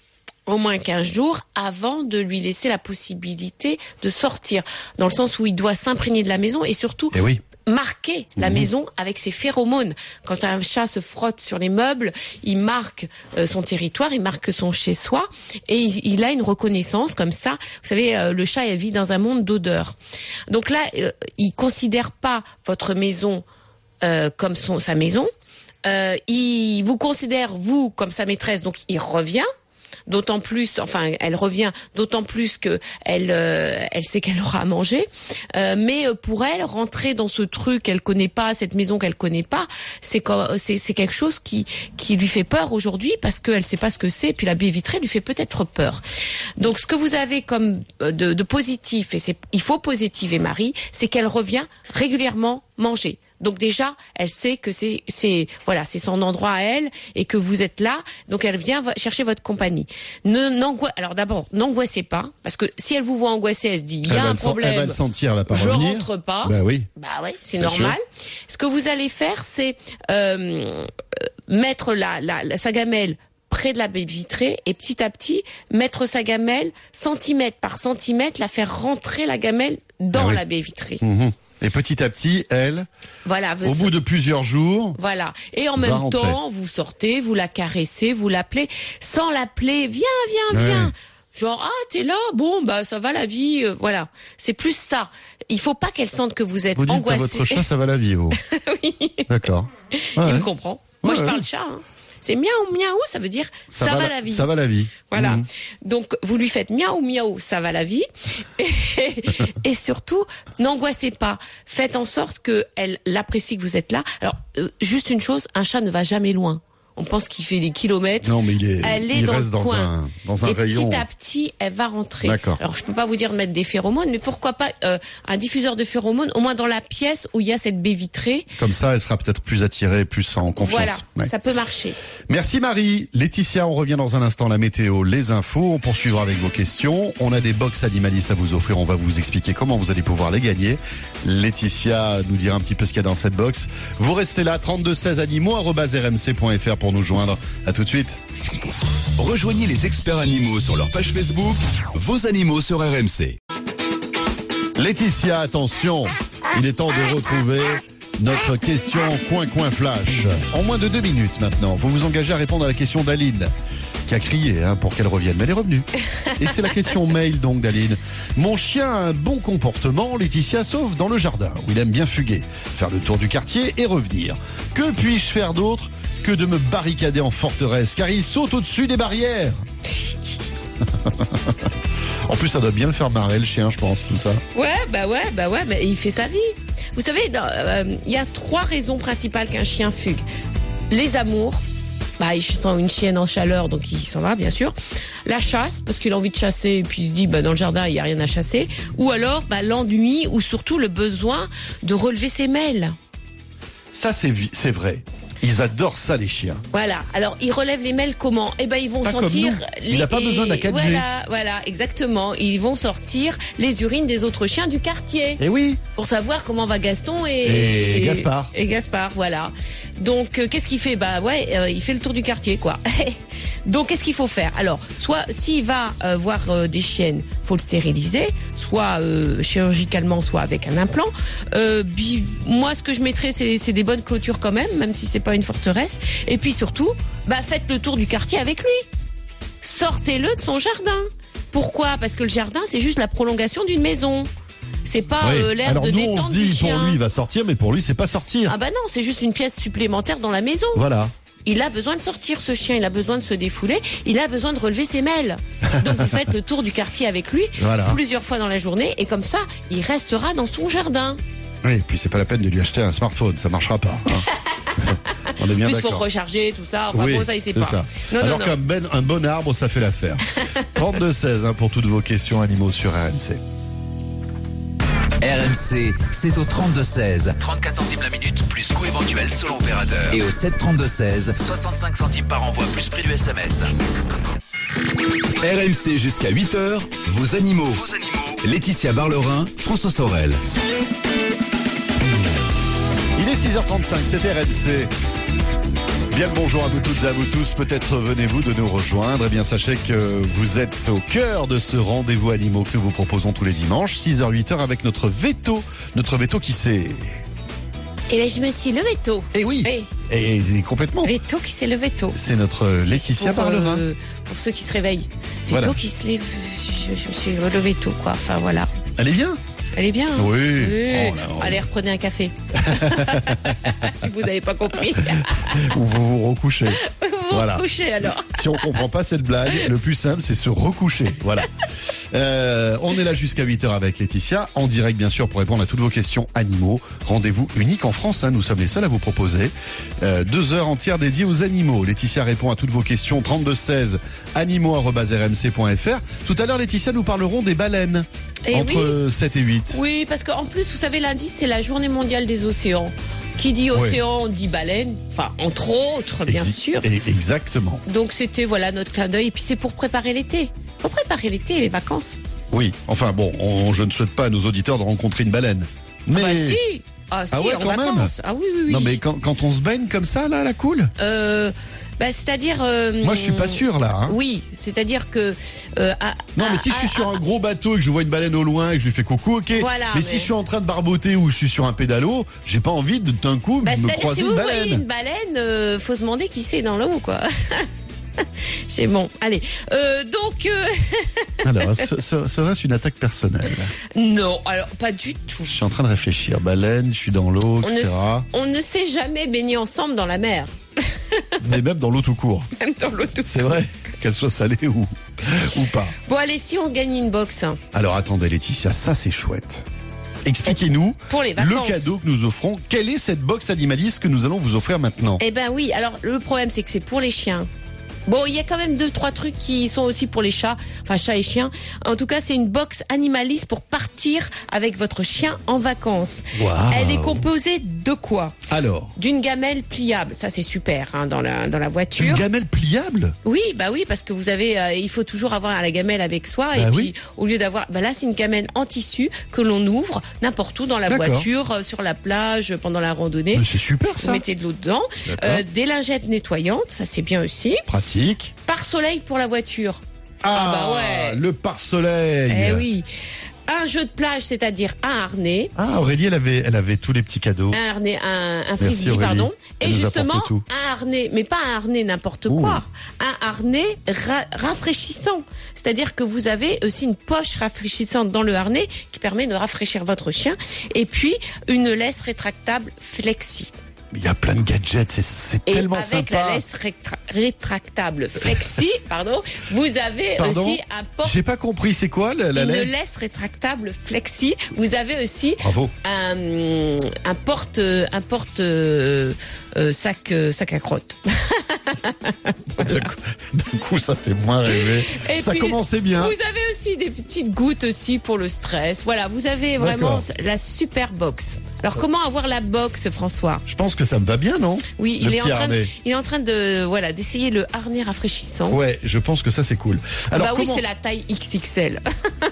Speaker 5: au moins quinze jours avant de lui laisser la possibilité de sortir. Dans le sens où il doit s'imprégner de la maison et surtout
Speaker 4: et oui.
Speaker 5: marquer la mmh. maison avec ses phéromones. Quand un chat se frotte sur les meubles, il marque euh, son territoire, il marque son chez-soi et il, il a une reconnaissance comme ça. Vous savez, euh, le chat il vit dans un monde d'odeurs. Donc là, euh, il considère pas votre maison euh, comme son, sa maison. Euh, il vous considère, vous, comme sa maîtresse, donc il revient. D'autant plus, enfin, elle revient, d'autant plus que elle, euh, elle sait qu'elle aura à manger. Euh, mais pour elle, rentrer dans ce truc qu'elle connaît pas, cette maison qu'elle connaît pas, c'est c'est, c'est quelque chose qui, qui lui fait peur aujourd'hui parce qu'elle sait pas ce que c'est. Et puis la baie vitrée lui fait peut-être peur. Donc, ce que vous avez comme de, de positif, et c'est, il faut positiver Marie, c'est qu'elle revient régulièrement manger. Donc déjà, elle sait que c'est, c'est, voilà, c'est son endroit à elle et que vous êtes là. Donc elle vient chercher votre compagnie. Ne, n'angoisse, alors d'abord, n'angoissez pas, parce que si elle vous voit angoissée, elle se dit, il y a un problème.
Speaker 4: Elle va le sentir, elle va pas
Speaker 5: je
Speaker 4: revenir.
Speaker 5: rentre pas.
Speaker 4: Bah oui.
Speaker 5: Bah oui, c'est, c'est normal. Sûr. Ce que vous allez faire, c'est euh, mettre la, la, la sa gamelle près de la baie vitrée et petit à petit mettre sa gamelle centimètre par centimètre, la faire rentrer la gamelle dans ah oui. la baie vitrée.
Speaker 4: Mmh. Et petit à petit, elle,
Speaker 5: voilà,
Speaker 4: au bout de plusieurs jours,
Speaker 5: voilà. Et en même
Speaker 4: rentrer.
Speaker 5: temps, vous sortez, vous la caressez, vous l'appelez, sans l'appeler, viens, viens, ouais. viens. Genre, ah, t'es là, bon, bah, ça va la vie, euh, voilà. C'est plus ça. Il faut pas qu'elle sente que vous êtes
Speaker 4: vous dites
Speaker 5: angoissé.
Speaker 4: À votre chat, ça va la vie, vous.
Speaker 5: Oui.
Speaker 4: D'accord.
Speaker 5: Ouais. Il me comprend. Moi, ouais, je parle chat, hein. C'est miaou miaou, ça veut dire ça, ça va, va la vie.
Speaker 4: Ça va la vie.
Speaker 5: Voilà.
Speaker 4: Mmh.
Speaker 5: Donc vous lui faites miaou miaou, ça va la vie. Et, et surtout, n'angoissez pas. Faites en sorte que elle l'apprécie que vous êtes là. Alors euh, juste une chose, un chat ne va jamais loin. On pense qu'il fait des kilomètres.
Speaker 4: Non, mais il est,
Speaker 5: elle est
Speaker 4: il
Speaker 5: dans
Speaker 4: reste
Speaker 5: le
Speaker 4: dans
Speaker 5: coin.
Speaker 4: un, dans un
Speaker 5: et
Speaker 4: rayon.
Speaker 5: Petit à petit, elle va rentrer.
Speaker 4: D'accord.
Speaker 5: Alors, je peux pas vous dire de mettre des phéromones, mais pourquoi pas euh, un diffuseur de phéromones, au moins dans la pièce où il y a cette baie vitrée.
Speaker 4: Comme ça, elle sera peut-être plus attirée, plus en confiance.
Speaker 5: Voilà,
Speaker 4: ouais.
Speaker 5: Ça peut marcher.
Speaker 4: Merci Marie. Laetitia, on revient dans un instant, la météo, les infos. On poursuivra avec vos questions. On a des box Animalis à vous offrir. On va vous expliquer comment vous allez pouvoir les gagner. Laetitia nous dira un petit peu ce qu'il y a dans cette box. Vous restez là, trente-deux seize animaux arobase r m c point f r pour nous joindre. À tout de suite.
Speaker 3: Rejoignez les experts animaux sur leur page Facebook, Vos animaux sur R M C.
Speaker 4: Laetitia, attention, il est temps de retrouver notre question Coin Coin Flash. En moins de deux minutes maintenant, vous vous engagez à répondre à la question d'Aline, qui a crié hein, pour qu'elle revienne, mais elle est revenue. Et c'est la question mail donc d'Aline. Mon chien a un bon comportement, Laetitia, sauf dans le jardin, où il aime bien fuguer, faire le tour du quartier et revenir. Que puis-je faire d'autre que de me barricader en forteresse, car il saute au-dessus des barrières. En plus, ça doit bien le faire marrer, le chien, je pense, tout ça.
Speaker 5: Ouais, bah ouais, bah ouais, mais il fait sa vie. Vous savez, il euh, y a trois raisons principales qu'un chien fugue. Les amours, bah il sent une chienne en chaleur, donc il s'en va, bien sûr. La chasse, parce qu'il a envie de chasser, et puis il se dit, bah dans le jardin, il n'y a rien à chasser. Ou alors, bah l'ennui, ou surtout le besoin de relever ses mêles.
Speaker 4: Ça, c'est, c'est vrai. Ils adorent ça, les chiens.
Speaker 5: Voilà. Alors, ils relèvent les mêles comment? Eh ben, ils vont
Speaker 4: Pas comme
Speaker 5: sentir.
Speaker 4: nous.
Speaker 5: Les...
Speaker 4: Il n'a pas besoin de la quatre G.
Speaker 5: Voilà, voilà, exactement. Ils vont sortir les urines des autres chiens du quartier.
Speaker 4: Eh oui.
Speaker 5: Pour savoir comment va Gaston et,
Speaker 4: Et, et Gaspard.
Speaker 5: Et Gaspard, voilà. Donc, euh, qu'est-ce qu'il fait? Bah ouais, euh, il fait le tour du quartier, quoi. Donc, qu'est-ce qu'il faut faire? Alors, soit s'il va euh, voir euh, des chiennes, faut le stériliser, soit euh, chirurgicalement, soit avec un implant. Euh, bi- moi, ce que je mettrais, c'est, c'est des bonnes clôtures quand même, même si c'est pas une forteresse. Et puis surtout, bah faites le tour du quartier avec lui. Sortez-le de son jardin. Pourquoi? Parce que le jardin, c'est juste la prolongation d'une maison. C'est pas
Speaker 4: Oui.
Speaker 5: euh, l'air
Speaker 4: Alors
Speaker 5: de
Speaker 4: nous,
Speaker 5: détente
Speaker 4: on se
Speaker 5: du
Speaker 4: dit,
Speaker 5: chien.
Speaker 4: pour lui, il va sortir, mais pour lui, c'est pas sortir.
Speaker 5: Ah bah non, c'est juste une pièce supplémentaire dans la maison.
Speaker 4: Voilà.
Speaker 5: Il a besoin de sortir, ce chien, il a besoin de se défouler, il a besoin de relever ses mêles. Donc vous faites le tour du quartier avec lui,
Speaker 4: Voilà.
Speaker 5: plusieurs fois dans la journée, et comme ça, il restera dans son jardin.
Speaker 4: Oui, et puis c'est pas la peine de lui acheter un smartphone, ça marchera pas. Hein. On est bien
Speaker 5: Plus faut
Speaker 4: d'accord.
Speaker 5: recharger, tout ça, enfin
Speaker 4: Oui,
Speaker 5: bon, ça il sait
Speaker 4: c'est
Speaker 5: pas.
Speaker 4: ça.
Speaker 5: Non,
Speaker 4: Alors
Speaker 5: non,
Speaker 4: qu'un
Speaker 5: non.
Speaker 4: ben, un bon arbre, ça fait l'affaire. trente-deux seize hein, pour toutes vos questions animaux sur R M C.
Speaker 8: R M C, c'est au trente-deux seize. trente-quatre centimes la minute, plus coût éventuel selon opérateur. Et au sept trente-deux seize, soixante-cinq centimes par envoi, plus prix du S M S.
Speaker 3: R M C jusqu'à huit heures, vos animaux.
Speaker 8: Vos animaux.
Speaker 3: Laetitia Barlerin, François Sorel.
Speaker 4: Il est six heures trente-cinq, c'est R M C. Bien le bonjour à vous toutes et à vous tous. Peut-être venez-vous de nous rejoindre. Eh bien, sachez que vous êtes au cœur de ce rendez-vous animaux que nous vous proposons tous les dimanches, six heures huit heures avec notre veto. Notre veto qui s'est...
Speaker 5: Eh ben, je me suis levé tôt.
Speaker 4: Eh oui.
Speaker 5: Oui.
Speaker 4: Et, et complètement.
Speaker 5: Veto qui s'est levé tôt.
Speaker 4: C'est notre Laetitia
Speaker 5: pour,
Speaker 4: Barlerin.
Speaker 5: euh, pour ceux qui se réveillent. Veto
Speaker 4: Voilà.
Speaker 5: qui se lève, je, je me suis relevé tôt, quoi. Enfin, voilà.
Speaker 4: Elle est bien.
Speaker 5: Elle est bien. Hein?
Speaker 4: Oui.
Speaker 5: Oui.
Speaker 4: Oh là, oh.
Speaker 5: Allez, reprenez un café. Si vous n'avez pas compris.
Speaker 4: Ou vous vous recouchez.
Speaker 5: Vous
Speaker 4: Voilà.
Speaker 5: vous couchez alors.
Speaker 4: Si on comprend pas cette blague, le plus simple, c'est se recoucher. Voilà. Euh, on est là jusqu'à huit heures avec Laetitia, en direct bien sûr pour répondre à toutes vos questions animaux. Rendez-vous unique en France, hein, nous sommes les seuls à vous proposer. Euh, deux heures entières dédiées aux animaux. Laetitia répond à toutes vos questions, trente-deux seize, animaux arobase r m c point f r. Tout à l'heure, Laetitia, nous parlerons des baleines.
Speaker 5: Eh
Speaker 4: entre
Speaker 5: oui.
Speaker 4: sept et huit.
Speaker 5: Oui, parce qu'en plus, vous savez, lundi, c'est la journée mondiale des océans. Qui dit océan, dit baleine. Enfin, entre autres, bien
Speaker 4: Exi-
Speaker 5: sûr.
Speaker 4: et- Exactement.
Speaker 5: Donc, c'était, voilà, notre clin d'œil. Et puis, c'est pour préparer l'été. Faut préparer l'été et les vacances.
Speaker 4: Oui, enfin bon, on- je ne souhaite pas à nos auditeurs de rencontrer une baleine. Mais...
Speaker 5: Ah bah si. Ah, si,
Speaker 4: Ah ouais,
Speaker 5: en
Speaker 4: quand même.
Speaker 5: vacances. Ah oui, oui, oui.
Speaker 4: Non mais quand, quand on se baigne comme ça, là, la cool.
Speaker 5: Euh, bah, c'est-à-dire. euh,
Speaker 4: Moi, je suis pas sûr là. Hein.
Speaker 5: Oui, c'est-à-dire que. euh, à-
Speaker 4: Non, mais
Speaker 5: à-
Speaker 4: si je suis
Speaker 5: à-
Speaker 4: sur un gros bateau et que je vois une baleine au loin et que je lui fais coucou, ok.
Speaker 5: Voilà,
Speaker 4: mais,
Speaker 5: mais-
Speaker 4: si je suis en train de barboter ou je suis sur un pédalo, j'ai pas envie de d'un coup
Speaker 5: Bah,
Speaker 4: me
Speaker 5: c'est-à-dire,
Speaker 4: croiser
Speaker 5: si vous
Speaker 4: une
Speaker 5: voyez
Speaker 4: baleine.
Speaker 5: une baleine, euh, faut se demander qui c'est dans l'eau, quoi. C'est bon, allez. Euh, donc, euh,
Speaker 4: Alors, ce- ce- serait-ce une attaque personnelle?
Speaker 5: non, alors pas du tout.
Speaker 4: Je suis en train de réfléchir. Baleine, je suis dans l'eau,
Speaker 5: On ne,
Speaker 4: et cetera.
Speaker 5: on ne s'est jamais baigné ensemble dans la mer,
Speaker 4: Mais même dans l'eau tout court.
Speaker 5: même dans l'eau tout.
Speaker 4: C'est vrai, qu'elle soit salée ou, ou pas.
Speaker 5: Bon, allez, si on gagne une box hein,
Speaker 4: Alors attendez Laetitia, ça c'est chouette. Expliquez-nous
Speaker 5: pour les
Speaker 4: le
Speaker 5: vacances.
Speaker 4: cadeau que nous offrons. Quelle est cette box animaliste que nous allons vous offrir maintenant?
Speaker 5: Eh ben oui, alors le problème c'est que c'est pour les chiens. Bon, il y a quand même deux, trois trucs qui sont aussi pour les chats, enfin chats et chiens. En tout cas, c'est une box animaliste pour partir avec votre chien en vacances.
Speaker 4: Waouh.
Speaker 5: Elle est composée de quoi?
Speaker 4: Alors,
Speaker 5: D'une gamelle pliable, ça c'est super hein, dans la dans la
Speaker 4: une
Speaker 5: voiture.
Speaker 4: gamelle pliable?
Speaker 5: Oui, bah oui, parce que vous avez, euh, il faut toujours avoir la gamelle avec soi
Speaker 4: Bah
Speaker 5: et
Speaker 4: oui.
Speaker 5: puis au lieu d'avoir, bah là c'est une gamelle en tissu que l'on ouvre n'importe où dans la
Speaker 4: D'accord.
Speaker 5: voiture, euh, sur la plage, pendant la randonnée.
Speaker 4: Mais c'est super
Speaker 5: Vous
Speaker 4: ça.
Speaker 5: mettez de l'eau dedans,
Speaker 4: D'accord.
Speaker 5: euh, des lingettes nettoyantes, ça c'est bien aussi.
Speaker 4: Pratique.
Speaker 5: Pare-soleil pour la voiture.
Speaker 4: Ah,
Speaker 5: bah ouais.
Speaker 4: le pare-soleil.
Speaker 5: Eh oui. Un jeu de plage, c'est-à-dire un harnais.
Speaker 4: Ah, Aurélie, elle avait, elle avait tous les petits cadeaux.
Speaker 5: Un harnais, un, un
Speaker 4: Merci,
Speaker 5: frisbee,
Speaker 4: Aurélie.
Speaker 5: pardon.
Speaker 4: Elle
Speaker 5: Et
Speaker 4: nous apporte
Speaker 5: justement,
Speaker 4: tout.
Speaker 5: un harnais, mais pas un harnais n'importe
Speaker 4: Ouh.
Speaker 5: quoi. Un harnais ra- rafraîchissant. C'est-à-dire que vous avez aussi une poche rafraîchissante dans le harnais qui permet de rafraîchir votre chien. Et puis, une laisse rétractable flexi.
Speaker 4: Il y a plein de gadgets, c'est, c'est
Speaker 5: Et
Speaker 4: tellement
Speaker 5: avec
Speaker 4: sympa.
Speaker 5: la laisse rétra- rétractable flexi, pardon, vous avez
Speaker 4: Pardon
Speaker 5: aussi un porte
Speaker 4: J'ai pas compris, c'est quoi la, la
Speaker 5: une
Speaker 4: laisse?
Speaker 5: laisse rétractable flexi. Vous avez aussi
Speaker 4: Bravo.
Speaker 5: un, un porte un porte euh, euh, sac euh, sac à crotte.
Speaker 4: D'un coup, d'un coup, ça fait moins rêver.
Speaker 5: Et
Speaker 4: Ça
Speaker 5: puis,
Speaker 4: commençait bien.
Speaker 5: Vous avez aussi des petites gouttes aussi pour le stress. Voilà, vous avez vraiment
Speaker 4: D'accord.
Speaker 5: la super box. Alors comment avoir la box, François?
Speaker 4: Je pense que ça me va bien, non?
Speaker 5: Oui,
Speaker 4: Le
Speaker 5: il est en
Speaker 4: petit
Speaker 5: train, de,
Speaker 4: harnais.
Speaker 5: il est en train de voilà d'essayer le harnais rafraîchissant.
Speaker 4: Ouais, je pense que ça c'est cool. Alors
Speaker 5: bah oui,
Speaker 4: comment...
Speaker 5: c'est la taille X X L.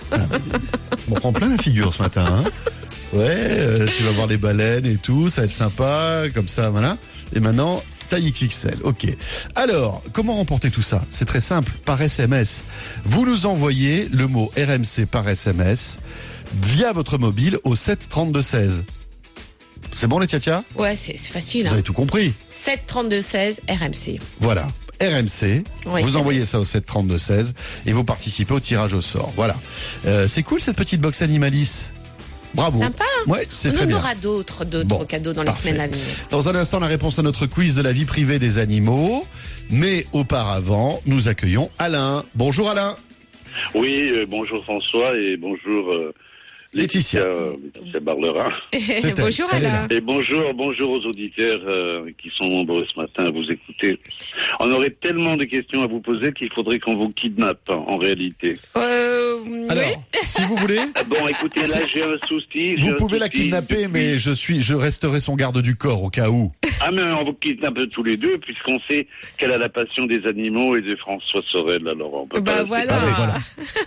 Speaker 4: On prend plein la figure ce matin. Hein. Ouais, euh, tu vas voir les baleines et tout, ça va être sympa, comme ça, voilà. Et maintenant, taille X X L, ok. Alors, comment remporter tout ça? C'est très simple, par S M S. Vous nous envoyez le mot R M C par S M S via votre mobile au sept trente-deux seize. C'est bon les tcha-tcha?
Speaker 5: Ouais, c'est c'est facile.
Speaker 4: Vous
Speaker 5: Hein.
Speaker 4: avez tout compris.
Speaker 5: sept trente-deux seize R M C.
Speaker 4: Voilà. R M C,
Speaker 5: Ouais,
Speaker 4: vous
Speaker 5: S M S.
Speaker 4: envoyez ça au sept trente-deux seize et vous participez au tirage au sort. Voilà. Euh, c'est cool cette petite box Animalis. Bravo.
Speaker 5: Sympa. Hein.
Speaker 4: Ouais, c'est
Speaker 5: On
Speaker 4: très
Speaker 5: en
Speaker 4: bien.
Speaker 5: aura d'autres, d'autres
Speaker 4: Bon,
Speaker 5: cadeaux dans les
Speaker 4: parfait.
Speaker 5: semaines à venir.
Speaker 4: Dans un instant, la réponse à notre quiz de la vie privée des animaux. Mais auparavant, nous accueillons Alain. Bonjour Alain.
Speaker 9: Oui, euh, bonjour François et bonjour euh,
Speaker 4: Laetitia.
Speaker 9: euh, Laetitia Barlerin.
Speaker 4: elle,
Speaker 5: Bonjour
Speaker 4: elle est
Speaker 5: Alain.
Speaker 9: Et bonjour, bonjour aux auditeurs euh, qui sont nombreux ce matin à vous écouter. On aurait tellement de questions à vous poser qu'il faudrait qu'on vous kidnappe hein, en réalité.
Speaker 5: Euh,
Speaker 4: Alors,
Speaker 5: oui.
Speaker 4: si vous voulez,
Speaker 9: Ah bon, écoutez, là j'ai un souci. j'ai
Speaker 4: vous
Speaker 9: un
Speaker 4: pouvez la
Speaker 9: souci
Speaker 4: kidnapper,
Speaker 9: depuis-
Speaker 4: mais je suis, je resterai son garde du corps au cas où.
Speaker 9: Ah mais on vous kidnappe tous les deux puisqu'on sait qu'elle a la passion des animaux et de François Sorel. Alors on peut
Speaker 5: Bah
Speaker 9: pas
Speaker 5: voilà.
Speaker 4: Ah, mais voilà.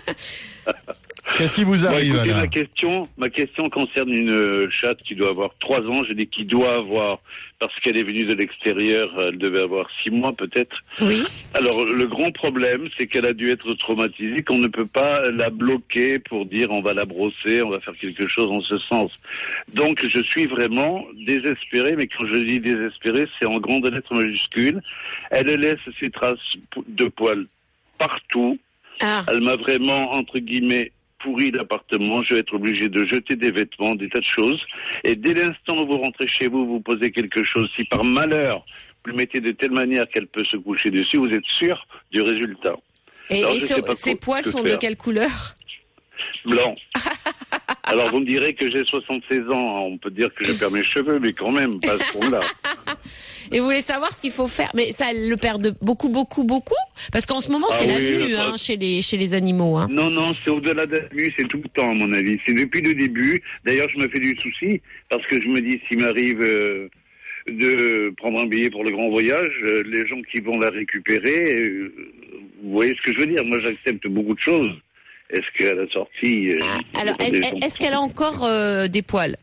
Speaker 4: Qu'est-ce qui vous
Speaker 9: Bon,
Speaker 4: arrive
Speaker 9: écoutez,
Speaker 4: Alain?
Speaker 9: ma question, ma question concerne une euh, chatte qui doit avoir trois ans. Je dis qui doit avoir parce qu'elle est venue de l'extérieur. Elle devait avoir six mois peut-être.
Speaker 5: Oui.
Speaker 9: Alors le grand problème, c'est qu'elle a dû être traumatisée, qu'on ne peut pas la bloquer pour dire on va la brosser, on va faire quelque chose en ce sens. Donc je suis vraiment désespéré, mais quand je dis désespéré, c'est en grandes lettres majuscules. Elle laisse ses traces de poils partout.
Speaker 5: Ah.
Speaker 9: Elle m'a vraiment, entre guillemets, pourri l'appartement. Je vais être obligé de jeter des vêtements, des tas de choses. Et dès l'instant où vous rentrez chez vous, vous posez quelque chose. Si par malheur, vous le mettez de telle manière qu'elle peut se coucher dessus, vous êtes sûr du résultat.
Speaker 5: Et,
Speaker 9: Alors,
Speaker 5: et
Speaker 9: je
Speaker 5: ce-
Speaker 9: sais pas
Speaker 5: ces
Speaker 9: quoi-
Speaker 5: poils
Speaker 9: que
Speaker 5: sont de
Speaker 9: faire.
Speaker 5: quelle couleur?
Speaker 9: Blanc. Alors vous me direz que j'ai soixante-seize ans. On peut dire que je perds mes cheveux, mais quand même, pas à ce point-là.
Speaker 5: Et vous voulez savoir ce qu'il faut faire? Mais ça elle le perd de beaucoup, beaucoup, beaucoup? Parce qu'en ce moment,
Speaker 9: Ah
Speaker 5: c'est la
Speaker 9: oui,
Speaker 5: mue
Speaker 9: bah,
Speaker 5: hein, chez les chez les animaux. Hein.
Speaker 9: Non, non, c'est au-delà de la nuit, c'est tout le temps, à mon avis. C'est depuis le début. D'ailleurs, je me fais du souci, parce que je me dis, s'il m'arrive euh, de prendre un billet pour le grand voyage, euh, les gens qui vont la récupérer, euh, vous voyez ce que je veux dire? Moi, j'accepte beaucoup de choses. Est-ce qu'à la sortie... euh,
Speaker 5: Alors,
Speaker 9: il y a
Speaker 5: elle-
Speaker 9: des
Speaker 5: elle-
Speaker 9: gens-
Speaker 5: est-ce qu'elle a encore euh, des poils?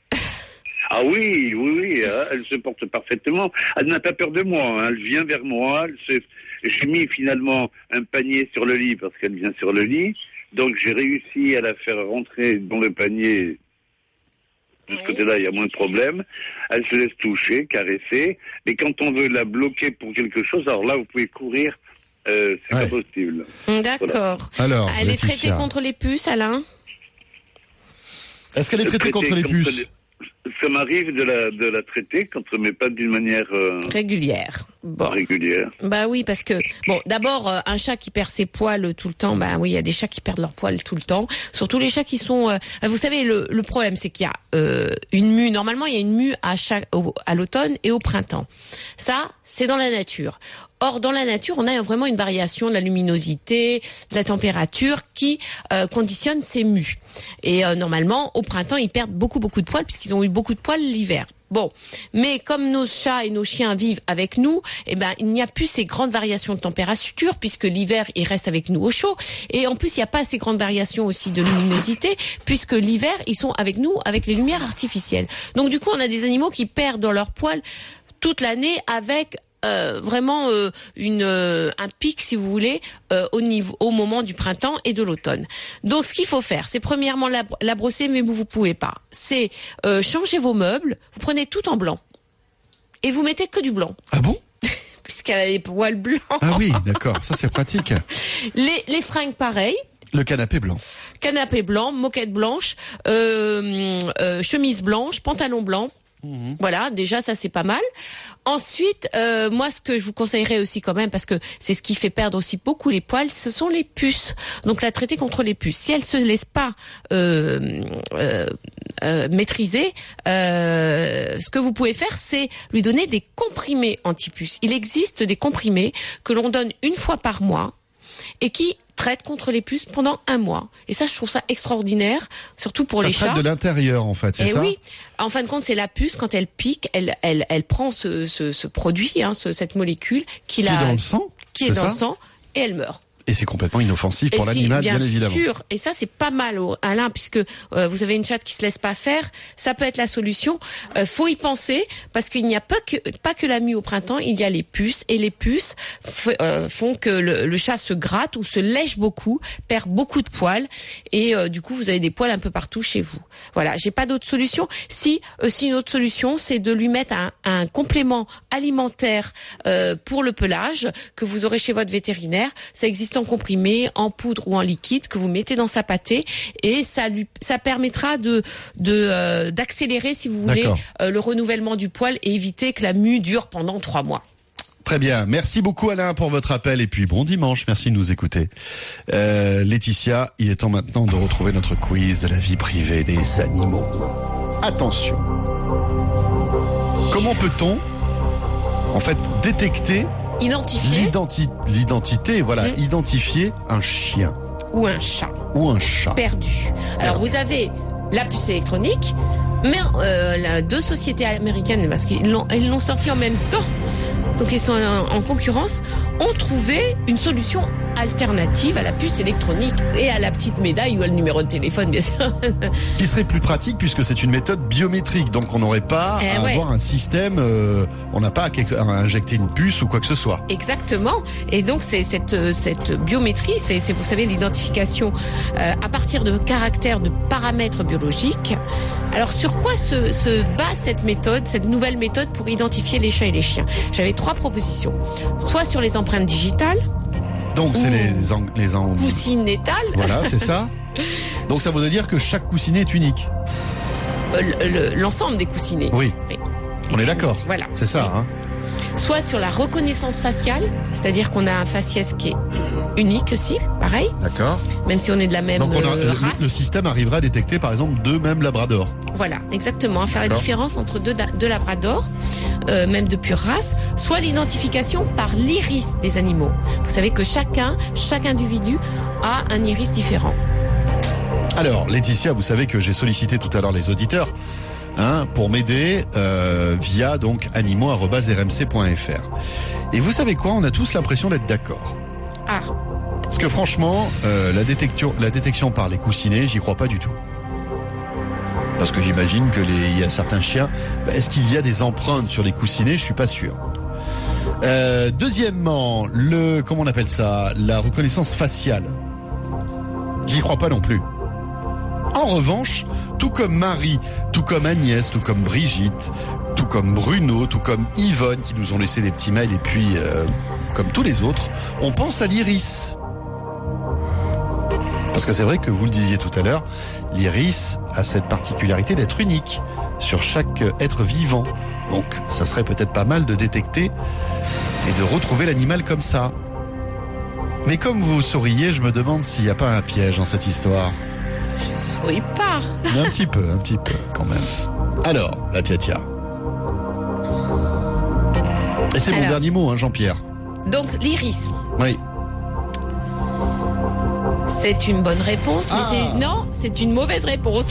Speaker 9: Ah oui, oui, oui, hein, elle se porte parfaitement. Elle n'a pas peur de moi, hein, elle vient vers moi. Elle se... J'ai mis finalement un panier sur le lit parce qu'elle vient sur le lit. Donc j'ai réussi à la faire rentrer dans le panier. De ce
Speaker 5: Oui.
Speaker 9: côté-là, il y a moins de problèmes. Elle se laisse toucher, caresser. Mais quand on veut la bloquer pour quelque chose, alors là, vous pouvez courir. Euh, c'est
Speaker 4: Ouais.
Speaker 9: pas possible.
Speaker 5: D'accord.
Speaker 4: Alors,
Speaker 5: Elle est
Speaker 4: Laetitia.
Speaker 5: traitée contre les puces, Alain?
Speaker 4: Est-ce qu'elle est traitée contre les puces?
Speaker 9: Ça m'arrive de la, de la traiter, contre, mais pas d'une manière euh,
Speaker 5: Régulière. Bon.
Speaker 9: régulière.
Speaker 5: Bah oui, parce que bon, d'abord euh, un chat qui perd ses poils tout le temps, bah oui, il y a des chats qui perdent leurs poils tout le temps. Surtout les chats qui sont, euh, vous savez, le, le problème c'est qu'il y a euh, une mue. Normalement, il y a une mue à chaque, au- à l'automne et au printemps. Ça, c'est dans la nature. Or, dans la nature, on a vraiment une variation de la luminosité, de la température qui euh, conditionne ces mues. Et euh, normalement, au printemps, ils perdent beaucoup, beaucoup de poils puisqu'ils ont eu beaucoup de poils l'hiver. Bon, mais comme nos chats et nos chiens vivent avec nous, eh ben il n'y a plus ces grandes variations de température puisque l'hiver ils restent avec nous au chaud. Et en plus il n'y a pas ces grandes variations aussi de luminosité puisque l'hiver ils sont avec nous avec les lumières artificielles. Donc du coup on a des animaux qui perdent dans leurs poils toute l'année avec Euh, vraiment euh, une euh, un pic si vous voulez euh, au niveau au moment du printemps et de l'automne. Donc ce qu'il faut faire, c'est premièrement la, la brosser, mais vous vous pouvez pas. C'est euh, changer vos meubles. Vous prenez tout en blanc et vous mettez que du blanc
Speaker 4: Ah bon?
Speaker 5: puisqu'elle a les poils blancs.
Speaker 4: Ah oui, d'accord, ça c'est pratique.
Speaker 5: Les les fringues pareil.
Speaker 4: Le canapé blanc.
Speaker 5: Canapé blanc, moquette blanche, euh, euh, chemise blanche, pantalon blanc. Mmh. Voilà, déjà ça c'est pas mal. Ensuite, euh, moi ce que je vous conseillerais aussi quand même, parce que c'est ce qui fait perdre aussi beaucoup les poils, ce sont les puces. Donc la traiter contre les puces. Si elle se laisse pas euh, euh, euh, maîtrisé, euh, ce que vous pouvez faire, c'est lui donner des comprimés anti-puces. Il existe des comprimés que l'on donne une fois par mois et qui traitent contre les puces pendant un mois. Et ça, je trouve ça extraordinaire, surtout pour
Speaker 4: ça
Speaker 5: les chats.
Speaker 4: Ça traite de l'intérieur, en fait, c'est
Speaker 5: et
Speaker 4: ça?
Speaker 5: Oui. En fin de compte, c'est la puce, quand elle pique, elle, elle, elle prend ce, ce, ce produit, hein, ce, cette molécule qui,
Speaker 4: qui
Speaker 5: la,
Speaker 4: est dans le sang,
Speaker 5: qui est, est dans ça le sang, et elle meurt.
Speaker 4: Et c'est complètement inoffensif pour
Speaker 5: et
Speaker 4: l'animal,
Speaker 5: si, bien,
Speaker 4: bien évidemment.
Speaker 5: Sûr. Et ça, c'est pas mal, Alain, puisque euh, vous avez une chatte qui se laisse pas faire. Ça peut être la solution. Euh, faut y penser, parce qu'il n'y a pas que pas que la mue au printemps. Il y a les puces, et les puces f- euh, font que le, le chat se gratte ou se lèche beaucoup, perd beaucoup de poils, et euh, du coup, vous avez des poils un peu partout chez vous. Voilà. J'ai pas d'autre solution. Si, euh, si une autre solution, c'est de lui mettre un, un complément alimentaire euh, pour le pelage que vous aurez chez votre vétérinaire. Ça existe en comprimé, en poudre ou en liquide que vous mettez dans sa pâtée, et ça lui ça permettra de de euh, d'accélérer, si vous voulez, euh, le renouvellement du poil et éviter que la mue dure pendant trois mois.
Speaker 4: Très bien, merci beaucoup Alain pour votre appel et puis bon dimanche, merci de nous écouter. Euh, Laetitia, il est temps maintenant de retrouver notre quiz de la vie privée des animaux. Attention, comment peut-on en fait détecter
Speaker 5: Identifier
Speaker 4: L'identi- l'identité, voilà,
Speaker 5: mmh.
Speaker 4: identifier un chien.
Speaker 5: Ou un chat.
Speaker 4: Ou un chat.
Speaker 5: Perdu. Alors
Speaker 4: perdu.
Speaker 5: vous avez la puce électronique, mais euh, la, deux sociétés américaines, parce qu'ils l'ont, elles l'ont sorti en même temps, donc ils sont en, en concurrence, ont trouvé une solution alternative à la puce électronique et à la petite médaille ou à le numéro de téléphone, bien sûr.
Speaker 4: Qui serait plus pratique puisque c'est une méthode biométrique, donc on n'aurait pas
Speaker 5: eh
Speaker 4: à
Speaker 5: ouais.
Speaker 4: avoir un système, euh, on n'a pas à, quelque, à injecter une puce ou quoi que ce soit.
Speaker 5: Exactement. Et donc c'est cette cette biométrie, c'est, c'est vous savez l'identification euh, à partir de caractères, de paramètres biologiques. Alors sur quoi se, se base cette méthode, cette nouvelle méthode pour identifier les chats et les chiens? J'avais trois propositions. Soit sur les empreintes digitales.
Speaker 4: Donc c'est les ang- les ang-
Speaker 5: coussinétales.
Speaker 4: Voilà, c'est ça. Donc ça voudrait dire que chaque coussinet est unique.
Speaker 5: Euh, le, le, l'ensemble des coussinets.
Speaker 4: Oui.
Speaker 5: oui.
Speaker 4: On est d'accord.
Speaker 5: Voilà.
Speaker 4: C'est ça,
Speaker 5: oui.
Speaker 4: hein.
Speaker 5: Soit sur la reconnaissance faciale, c'est-à-dire qu'on a un faciès qui est unique aussi, pareil.
Speaker 4: D'accord.
Speaker 5: Même si on est de la même
Speaker 4: Donc on a,
Speaker 5: euh,
Speaker 4: le,
Speaker 5: race.
Speaker 4: le système arrivera à détecter par exemple deux mêmes labradors.
Speaker 5: Voilà, exactement. À faire
Speaker 4: D'accord.
Speaker 5: la différence entre deux, deux labradors, euh, même de pure race, soit l'identification par l'iris des animaux. Vous savez que chacun, chaque individu a un iris différent.
Speaker 4: Alors, Laetitia, vous savez que j'ai sollicité tout à l'heure les auditeurs hein, pour m'aider euh, via donc animaux arobase r m c point f r. Et vous savez quoi? On a tous l'impression d'être d'accord.
Speaker 5: Ah.
Speaker 4: Parce que franchement, euh, la détection, la détection par les coussinets, j'y crois pas du tout. Parce que j'imagine que les, il y a certains chiens. Est-ce qu'il y a des empreintes sur les coussinets? Je suis pas sûr. Euh, deuxièmement, le comment on appelle ça? La reconnaissance faciale. J'y crois pas non plus. En revanche, tout comme Marie, tout comme Agnès, tout comme Brigitte, tout comme Bruno, tout comme Yvonne qui nous ont laissé des petits mails et puis euh, comme tous les autres, on pense à l'iris. Parce que c'est vrai que vous le disiez tout à l'heure, l'iris a cette particularité d'être unique sur chaque être vivant. Donc ça serait peut-être pas mal de détecter et de retrouver l'animal comme ça. Mais comme vous souriez, je me demande s'il n'y a pas un piège dans cette histoire.
Speaker 5: Oui, pas.
Speaker 4: Mais un petit peu, un petit peu quand même. Alors, la tia-tia. Et c'est
Speaker 5: Alors.
Speaker 4: mon dernier mot, hein, Jean-Pierre.
Speaker 5: Donc l'iris.
Speaker 4: Oui.
Speaker 5: C'est une bonne réponse, mais
Speaker 4: Ah.
Speaker 5: c'est non, c'est une mauvaise réponse.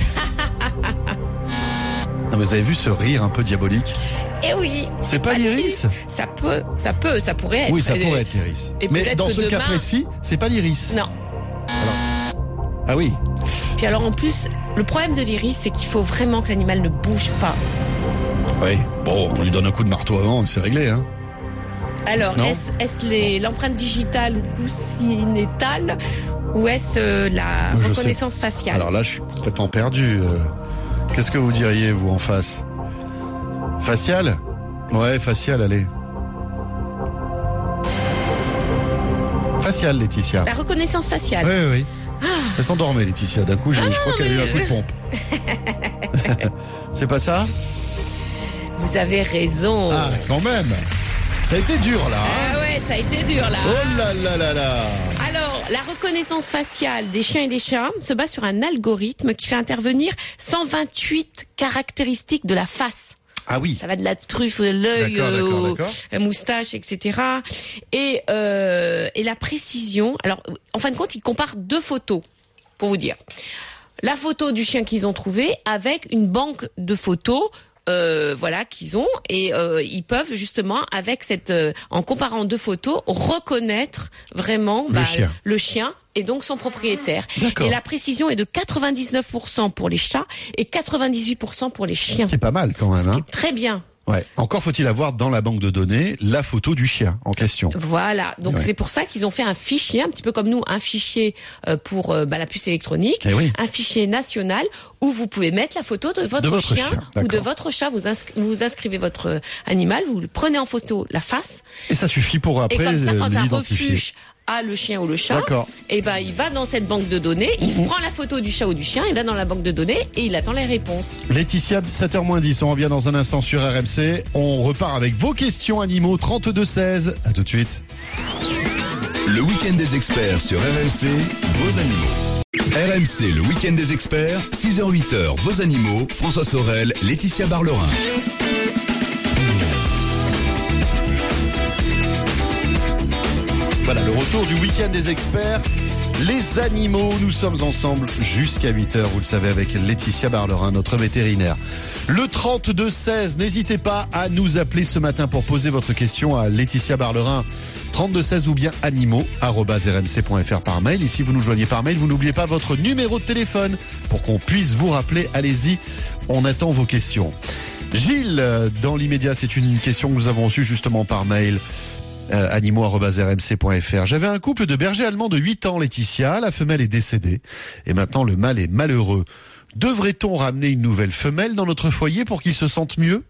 Speaker 4: Non, mais vous avez vu ce rire un peu diabolique?
Speaker 5: Eh oui.
Speaker 4: C'est pas l'iris?
Speaker 5: Ça peut, ça peut, ça pourrait être.
Speaker 4: Oui, ça
Speaker 5: Euh,
Speaker 4: pourrait être l'iris.
Speaker 5: et
Speaker 4: Mais
Speaker 5: peut-être
Speaker 4: dans
Speaker 5: que
Speaker 4: ce cas
Speaker 5: demain-
Speaker 4: précis, c'est pas l'iris.
Speaker 5: Non.
Speaker 4: Ah oui.
Speaker 5: Puis alors en plus, le problème de l'iris, c'est qu'il faut vraiment que l'animal ne bouge pas.
Speaker 4: Oui. Bon, on lui donne un coup de marteau avant, c'est réglé, hein.
Speaker 5: Alors,
Speaker 4: Non.
Speaker 5: est-ce, est-ce les, l'empreinte digitale ou coussinétale ou est-ce euh, la
Speaker 4: Je
Speaker 5: reconnaissance
Speaker 4: sais.
Speaker 5: faciale?
Speaker 4: Alors là, je suis complètement perdu. Euh, Qu'est-ce que vous diriez, vous, en face? Facial? Ouais, facial, allez. Facial, Laetitia.
Speaker 5: La reconnaissance faciale.
Speaker 4: Oui, oui, oui.
Speaker 5: Ah.
Speaker 4: Elle s'endormait, Laetitia. D'un coup, je, je crois qu'elle a eu un coup de pompe. C'est pas ça?
Speaker 5: Vous avez raison.
Speaker 4: Ah, quand même. Ça a été dur, là. hein.
Speaker 5: Ah ouais, ça a été dur là.
Speaker 4: Oh là là là là.
Speaker 5: Alors, la reconnaissance faciale des chiens et des chats se base sur un algorithme qui fait intervenir cent vingt-huit caractéristiques de la face.
Speaker 4: Ah oui.
Speaker 5: Ça va de la truffe, de l'œil,
Speaker 4: D'accord, d'accord,
Speaker 5: au,
Speaker 4: d'accord.
Speaker 5: la moustache, et cetera. Et, euh, et la précision. Alors, en fin de compte, ils comparent deux photos, pour vous dire. La photo du chien qu'ils ont trouvé avec une banque de photos. Euh, voilà qu'ils ont et euh, ils peuvent justement avec cette euh, en comparant deux photos reconnaître vraiment
Speaker 4: le,
Speaker 5: bah,
Speaker 4: chien.
Speaker 5: le chien et donc son propriétaire.
Speaker 4: D'accord.
Speaker 5: Et la précision est de quatre-vingt-dix-neuf pour cent pour les chats et quatre-vingt-dix-huit pour cent pour les chiens.
Speaker 4: C'est pas mal quand même.
Speaker 5: Ce qui
Speaker 4: Hein.
Speaker 5: est très bien.
Speaker 4: Ouais. Encore faut-il avoir dans la banque de données la photo du chien en question.
Speaker 5: Voilà, donc
Speaker 4: Ouais.
Speaker 5: c'est pour ça qu'ils ont fait un fichier, un petit peu comme nous, un fichier euh, pour euh, bah, la puce électronique,
Speaker 4: Eh oui.
Speaker 5: un fichier national où vous pouvez mettre la photo de votre,
Speaker 4: De votre
Speaker 5: chien,
Speaker 4: chien,
Speaker 5: ou de
Speaker 4: d'accord.
Speaker 5: votre chat. Vous, inscri- vous inscrivez votre euh, animal, vous le prenez en photo la face,
Speaker 4: Et ça suffit pour après
Speaker 5: et comme ça,
Speaker 4: euh,
Speaker 5: quand un
Speaker 4: l'identifier.
Speaker 5: refuge a le chien ou le chat,
Speaker 4: D'accord.
Speaker 5: et ben il va dans cette banque de données, il
Speaker 4: Mhm.
Speaker 5: prend la photo du chat ou du chien, il va dans la banque de données et il attend les réponses.
Speaker 4: Laetitia, sept heures moins dix, on revient dans un instant sur R M C. On repart avec vos questions animaux trente-deux seize. À tout de suite.
Speaker 3: Le week-end des experts sur R M C, vos animaux. R M C, le week-end des experts, six heures huit heures, vos animaux, François Sorel, Laetitia Barlerin.
Speaker 4: Voilà, le retour du week-end des experts. Les animaux, nous sommes ensemble jusqu'à huit heures, vous le savez, avec Laetitia Barlerin, notre vétérinaire. Le trente-deux seize, n'hésitez pas à nous appeler ce matin pour poser votre question à Laetitia Barlerin. trente-deux seize ou bien animaux arobase r m c point f r par mail. Et si vous nous joignez par mail, vous n'oubliez pas votre numéro de téléphone pour qu'on puisse vous rappeler. Allez-y, on attend vos questions. Gilles, dans l'immédiat, c'est une question que nous avons reçue justement par mail. Euh, animaux arobase r m c point f r. J'avais un couple de bergers allemands de huit ans, Laetitia. La femelle est décédée et maintenant le mâle est malheureux. Devrait-on ramener une nouvelle femelle dans notre foyer pour qu'ils se sentent mieux?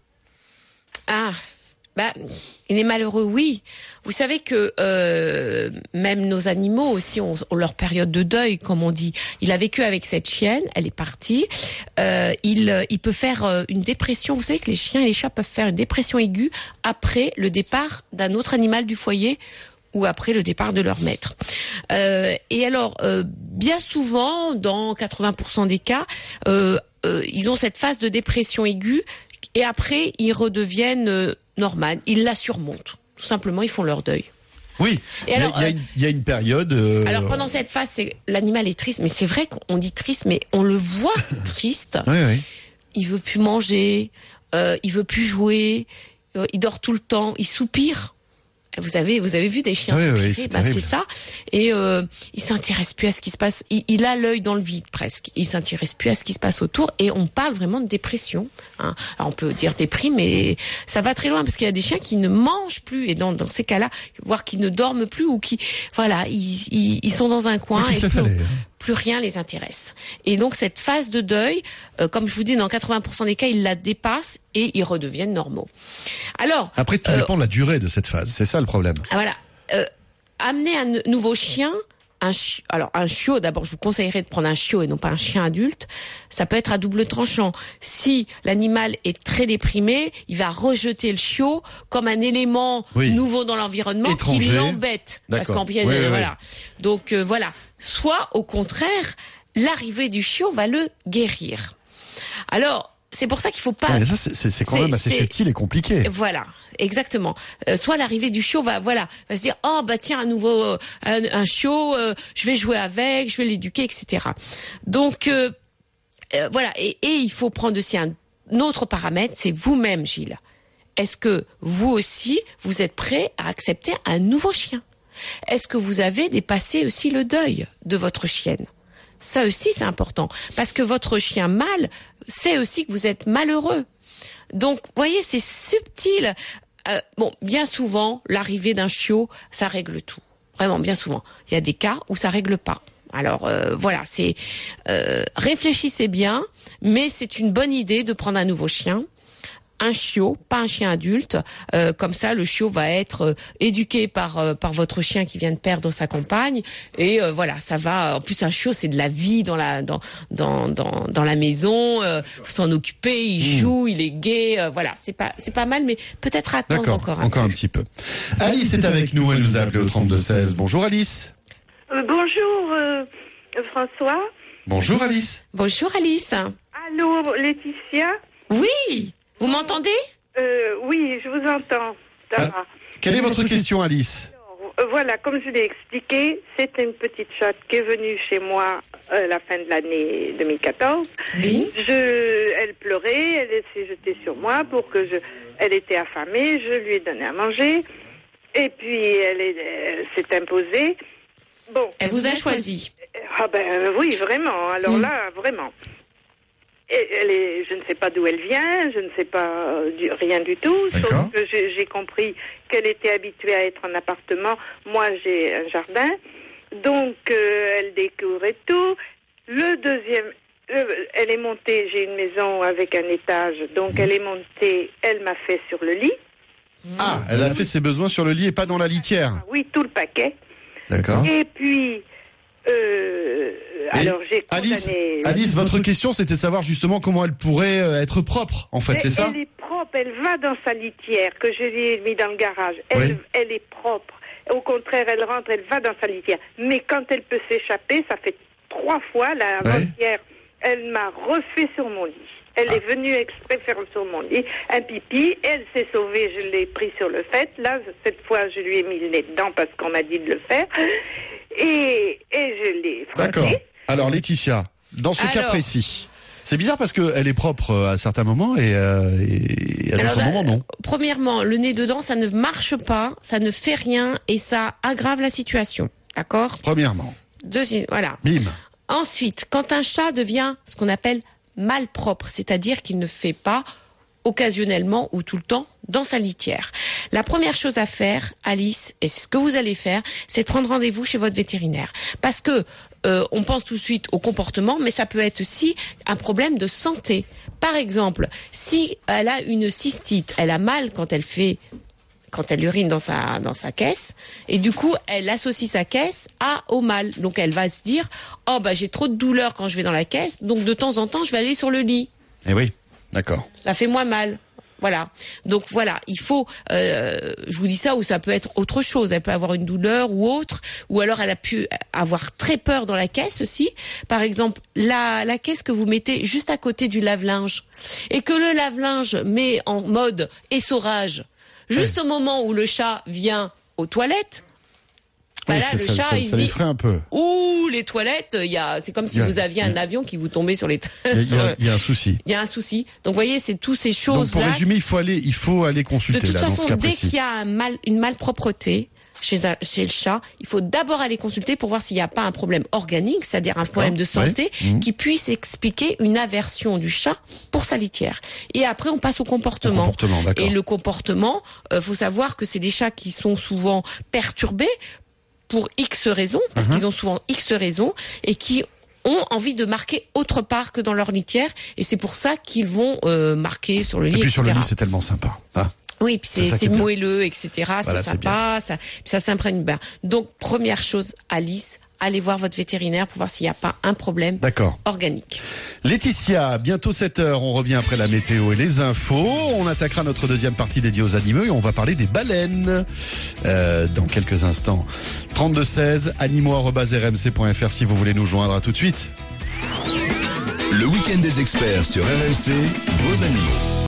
Speaker 5: Ah, bah, il est malheureux, oui. Vous savez que euh, même nos animaux aussi ont, ont leur période de deuil, comme on dit. Il a vécu avec cette chienne, elle est partie. Euh, il, il peut faire euh, une dépression. Vous savez que les chiens et les chats peuvent faire une dépression aiguë après le départ d'un autre animal du foyer ou après le départ de leur maître. Euh, et alors, euh, bien souvent, dans quatre-vingts pour cent des cas, euh, euh, ils ont cette phase de dépression aiguë et après, ils redeviennent euh, normales, ils la surmontent. Tout simplement, ils font leur deuil.
Speaker 4: Oui,
Speaker 5: Et
Speaker 4: il y, a-
Speaker 5: alors,
Speaker 4: il y a
Speaker 5: euh,
Speaker 4: une- il y a une période... euh,
Speaker 5: Alors pendant cette phase, c'est, l'animal est triste, mais c'est vrai qu'on dit triste, mais on le voit triste.
Speaker 4: Oui, oui.
Speaker 5: Il veut plus manger, euh, il veut plus jouer, euh, il dort tout le temps, il soupire. Vous avez, vous avez vu des chiens
Speaker 4: Oui, oui,
Speaker 5: soupirer,
Speaker 4: c'est
Speaker 5: bah,
Speaker 4: terrible.
Speaker 5: c'est ça. Et euh, il s'intéresse plus à ce qui se passe. Il, il a l'œil dans le vide presque. Il s'intéresse plus à ce qui se passe autour. Et on parle vraiment de dépression. Hein. Alors on peut dire déprime, mais ça va très loin parce qu'il y a des chiens qui ne mangent plus. Et dans, dans ces cas-là, voire qui ne dorment plus ou qui, voilà, ils, ils, ils sont dans un coin.
Speaker 4: Qui se
Speaker 5: et
Speaker 4: laisse
Speaker 5: plus-
Speaker 4: aller, hein.
Speaker 5: plus rien les intéresse. Et donc cette phase de deuil, euh, comme je vous dis, dans quatre-vingts pour cent des cas, ils la dépassent et ils redeviennent normaux. Alors,
Speaker 4: Après, tout
Speaker 5: euh,
Speaker 4: dépend de la durée de cette phase. C'est ça le problème.
Speaker 5: ah, voilà, euh, amener un n- nouveau chien, un chi- alors un chiot, d'abord je vous conseillerais de prendre un chiot et non pas un chien adulte, ça peut être à double tranchant. Si l'animal est très déprimé, il va rejeter le chiot comme un élément
Speaker 4: Oui.
Speaker 5: nouveau dans l'environnement
Speaker 4: Étranger.
Speaker 5: qui l'embête. Parce
Speaker 4: D'accord.
Speaker 5: qu'en bien,
Speaker 4: Oui, oui, oui.
Speaker 5: voilà. Donc euh, voilà. Soit au contraire, l'arrivée du chiot va le guérir. Alors, c'est pour ça qu'il faut pas...
Speaker 4: Ouais, mais ça, c'est- c'est c'est quand
Speaker 5: c'est-
Speaker 4: même assez
Speaker 5: c'est-
Speaker 4: subtil et compliqué.
Speaker 5: Voilà, exactement. Euh, soit l'arrivée du chiot va, voilà, va se dire, oh bah tiens un nouveau, euh, un, un chiot, euh, je vais jouer avec, je vais l'éduquer, et cetera. Donc euh, euh, voilà, et, et il faut prendre aussi un autre paramètre, c'est vous-même, Gilles. Est-ce que vous aussi, vous êtes prêt à accepter un nouveau chien? Est-ce que vous avez dépassé aussi le deuil de votre chienne? Ça aussi, c'est important. Parce que votre chien mâle sait aussi que vous êtes malheureux. Donc, vous voyez, c'est subtil. Euh, bon, bien souvent, l'arrivée d'un chiot, ça règle tout. Vraiment, bien souvent. Il y a des cas où ça règle pas. Alors, euh, voilà, c'est... Euh, réfléchissez bien, mais c'est une bonne idée de prendre un nouveau chien. Un chiot, pas un chien adulte. Euh, comme ça, le chiot va être euh, éduqué par euh, par votre chien qui vient de perdre sa compagne. Et euh, voilà, ça va. En plus, un chiot, c'est de la vie dans la dans dans dans, dans la maison. Euh, faut s'en occuper. Il
Speaker 4: Mmh.
Speaker 5: joue, il est gai. Euh, voilà, c'est pas c'est pas mal, mais peut-être attendre
Speaker 4: D'accord,
Speaker 5: encore un
Speaker 4: encore
Speaker 5: peu.
Speaker 4: un petit peu. Alice est avec nous, elle nous a appelé au trente-deux seize. Bonjour Alice.
Speaker 7: Euh, bonjour euh, François.
Speaker 4: Bonjour Alice.
Speaker 5: Bonjour Alice.
Speaker 7: Allô Laetitia.
Speaker 5: Oui, vous m'entendez?
Speaker 7: euh, Oui, je vous entends. Ça
Speaker 4: Ah.
Speaker 7: va.
Speaker 4: Quelle est votre question Alice?
Speaker 7: Euh, Voilà, comme je l'ai expliqué, c'est une petite chatte qui est venue chez moi à la fin de l'année deux mille quatorze.
Speaker 5: Oui.
Speaker 7: Je, elle pleurait, elle s'est jetée sur moi pour que je... Elle était affamée, je lui ai donné à manger. Et puis, elle, est, elle s'est imposée. Bon.
Speaker 5: Elle vous a choisi.
Speaker 7: Ah ben oui, vraiment. Alors
Speaker 5: Mm.
Speaker 7: là, vraiment. Et elle est, je ne sais pas d'où elle vient, je ne sais pas euh, du, rien du tout.
Speaker 4: D'accord.
Speaker 7: Sauf que j'ai, j'ai compris qu'elle était habituée à être en appartement. Moi, j'ai un jardin. Donc, euh, elle découvrait tout. Le deuxième, euh, elle est montée, j'ai une maison avec un étage. Donc, elle est montée, elle m'a fait sur le lit.
Speaker 4: Ah, elle a fait ses besoins sur le lit et pas dans la litière.
Speaker 7: Ah oui, tout le paquet.
Speaker 4: D'accord.
Speaker 7: Et puis, euh, alors j'ai
Speaker 4: Alice,
Speaker 7: condamné...
Speaker 4: Alice, votre question c'était de savoir justement comment elle pourrait euh, être propre, en fait,
Speaker 7: Mais
Speaker 4: c'est ça?
Speaker 7: Elle est propre, elle va dans sa litière que je lui ai mis dans le garage. Elle,
Speaker 4: Oui.
Speaker 7: elle est propre. Au contraire, elle rentre, elle va dans sa litière. Mais quand elle peut s'échapper, ça fait trois fois, la
Speaker 4: Ouais.
Speaker 7: hier, elle m'a refait sur mon lit. Elle
Speaker 4: Ah.
Speaker 7: est venue exprès faire sur mon lit un pipi. Elle s'est sauvée, je l'ai pris sur le fait. Là, cette fois, je lui ai mis le nez dedans parce qu'on m'a dit de le faire. Et, et je l'ai frotté.
Speaker 4: D'accord. Alors Laetitia, dans ce cas
Speaker 5: Alors.
Speaker 4: précis, c'est bizarre parce qu'elle est propre euh, à certains moments et, euh, et à
Speaker 5: Alors,
Speaker 4: d'autres
Speaker 5: euh,
Speaker 4: moments non.
Speaker 5: Premièrement, le nez dedans, ça ne marche pas, ça ne fait rien et ça aggrave la situation. D'accord?
Speaker 4: Premièrement,
Speaker 5: Deuxième, voilà.
Speaker 4: bim.
Speaker 5: Ensuite, quand un chat devient ce qu'on appelle malpropre, c'est-à-dire qu'il ne fait pas occasionnellement ou tout le temps dans sa litière. La première chose à faire, Alice, et c'est ce que vous allez faire, c'est de prendre rendez-vous chez votre vétérinaire. Parce que euh, on pense tout de suite au comportement, mais ça peut être aussi un problème de santé. Par exemple, si elle a une cystite, elle a mal quand elle fait quand elle urine dans sa dans sa caisse, et du coup elle associe sa caisse à au mal. Donc elle va se dire oh bah j'ai trop de douleur quand je vais dans la caisse, donc de temps en temps je vais aller sur le lit.
Speaker 4: Eh oui, d'accord.
Speaker 5: Ça fait moins mal. Voilà. Donc voilà, il faut. Euh, je vous dis ça ou ça peut être autre chose. Elle peut avoir une douleur ou autre, ou alors elle a pu avoir très peur dans la caisse aussi. Par exemple, la la caisse que vous mettez juste à côté du lave-linge et que le lave-linge met en mode essorage. Juste au moment où le chat vient aux toilettes, bah
Speaker 4: Oui,
Speaker 5: là,
Speaker 4: ça,
Speaker 5: le
Speaker 4: ça,
Speaker 5: chat,
Speaker 4: ça,
Speaker 5: il
Speaker 4: ça
Speaker 5: dit,
Speaker 4: l'effraie un peu.
Speaker 5: ouh, les toilettes, il y a, c'est comme si
Speaker 4: Il y a-
Speaker 5: vous aviez
Speaker 4: il y
Speaker 5: un
Speaker 4: a-
Speaker 5: avion qui vous tombait sur les,
Speaker 4: Il y a- il y, a-
Speaker 5: sur-
Speaker 4: il y a un souci.
Speaker 5: il y a un souci. Donc, vous voyez, c'est tous ces
Speaker 4: Donc
Speaker 5: choses-là.
Speaker 4: pour résumer, il faut aller, il faut aller
Speaker 5: De
Speaker 4: consulter
Speaker 5: toute
Speaker 4: là dans
Speaker 5: façon,
Speaker 4: ce cas
Speaker 5: dès
Speaker 4: précis.
Speaker 5: qu'il y a un mal, une malpropreté chez, un- chez le chat, il faut d'abord aller consulter pour voir s'il n'y a pas un problème organique, c'est-à-dire un problème de santé,
Speaker 4: ouais. Mmh.
Speaker 5: qui puisse expliquer une aversion du chat pour sa litière. Et après, on passe au
Speaker 4: Au
Speaker 5: comportement.
Speaker 4: comportement, d'accord.
Speaker 5: Et le comportement, euh, faut savoir que c'est des chats qui sont souvent perturbés pour X raisons, parce
Speaker 4: Uh-huh.
Speaker 5: qu'ils ont souvent X raisons, et qui ont envie de marquer autre part que dans leur litière, et c'est pour ça qu'ils vont euh, marquer sur le lit,
Speaker 4: Et puis
Speaker 5: et
Speaker 4: sur le
Speaker 5: cetera.
Speaker 4: lit, c'est tellement sympa. Hein.
Speaker 5: Oui, puis
Speaker 4: C'est
Speaker 5: c'est
Speaker 4: ça qui
Speaker 5: c'est
Speaker 4: est bien.
Speaker 5: moelleux, et cetera.
Speaker 4: Voilà,
Speaker 5: c'est
Speaker 4: c'est
Speaker 5: sympa, ça, puis ça s'imprègne bien. Donc, première chose, Alice, allez voir votre vétérinaire pour voir s'il n'y a pas un problème
Speaker 4: D'accord.
Speaker 5: organique.
Speaker 4: Laetitia, bientôt sept heures, on revient après la météo et les infos. On attaquera notre deuxième partie dédiée aux animaux et on va parler des baleines euh, dans quelques instants. trente-deux seize, animaux arobase r m c point f r si vous voulez nous joindre. À tout de suite.
Speaker 3: Le week-end des experts sur R M C, vos animaux.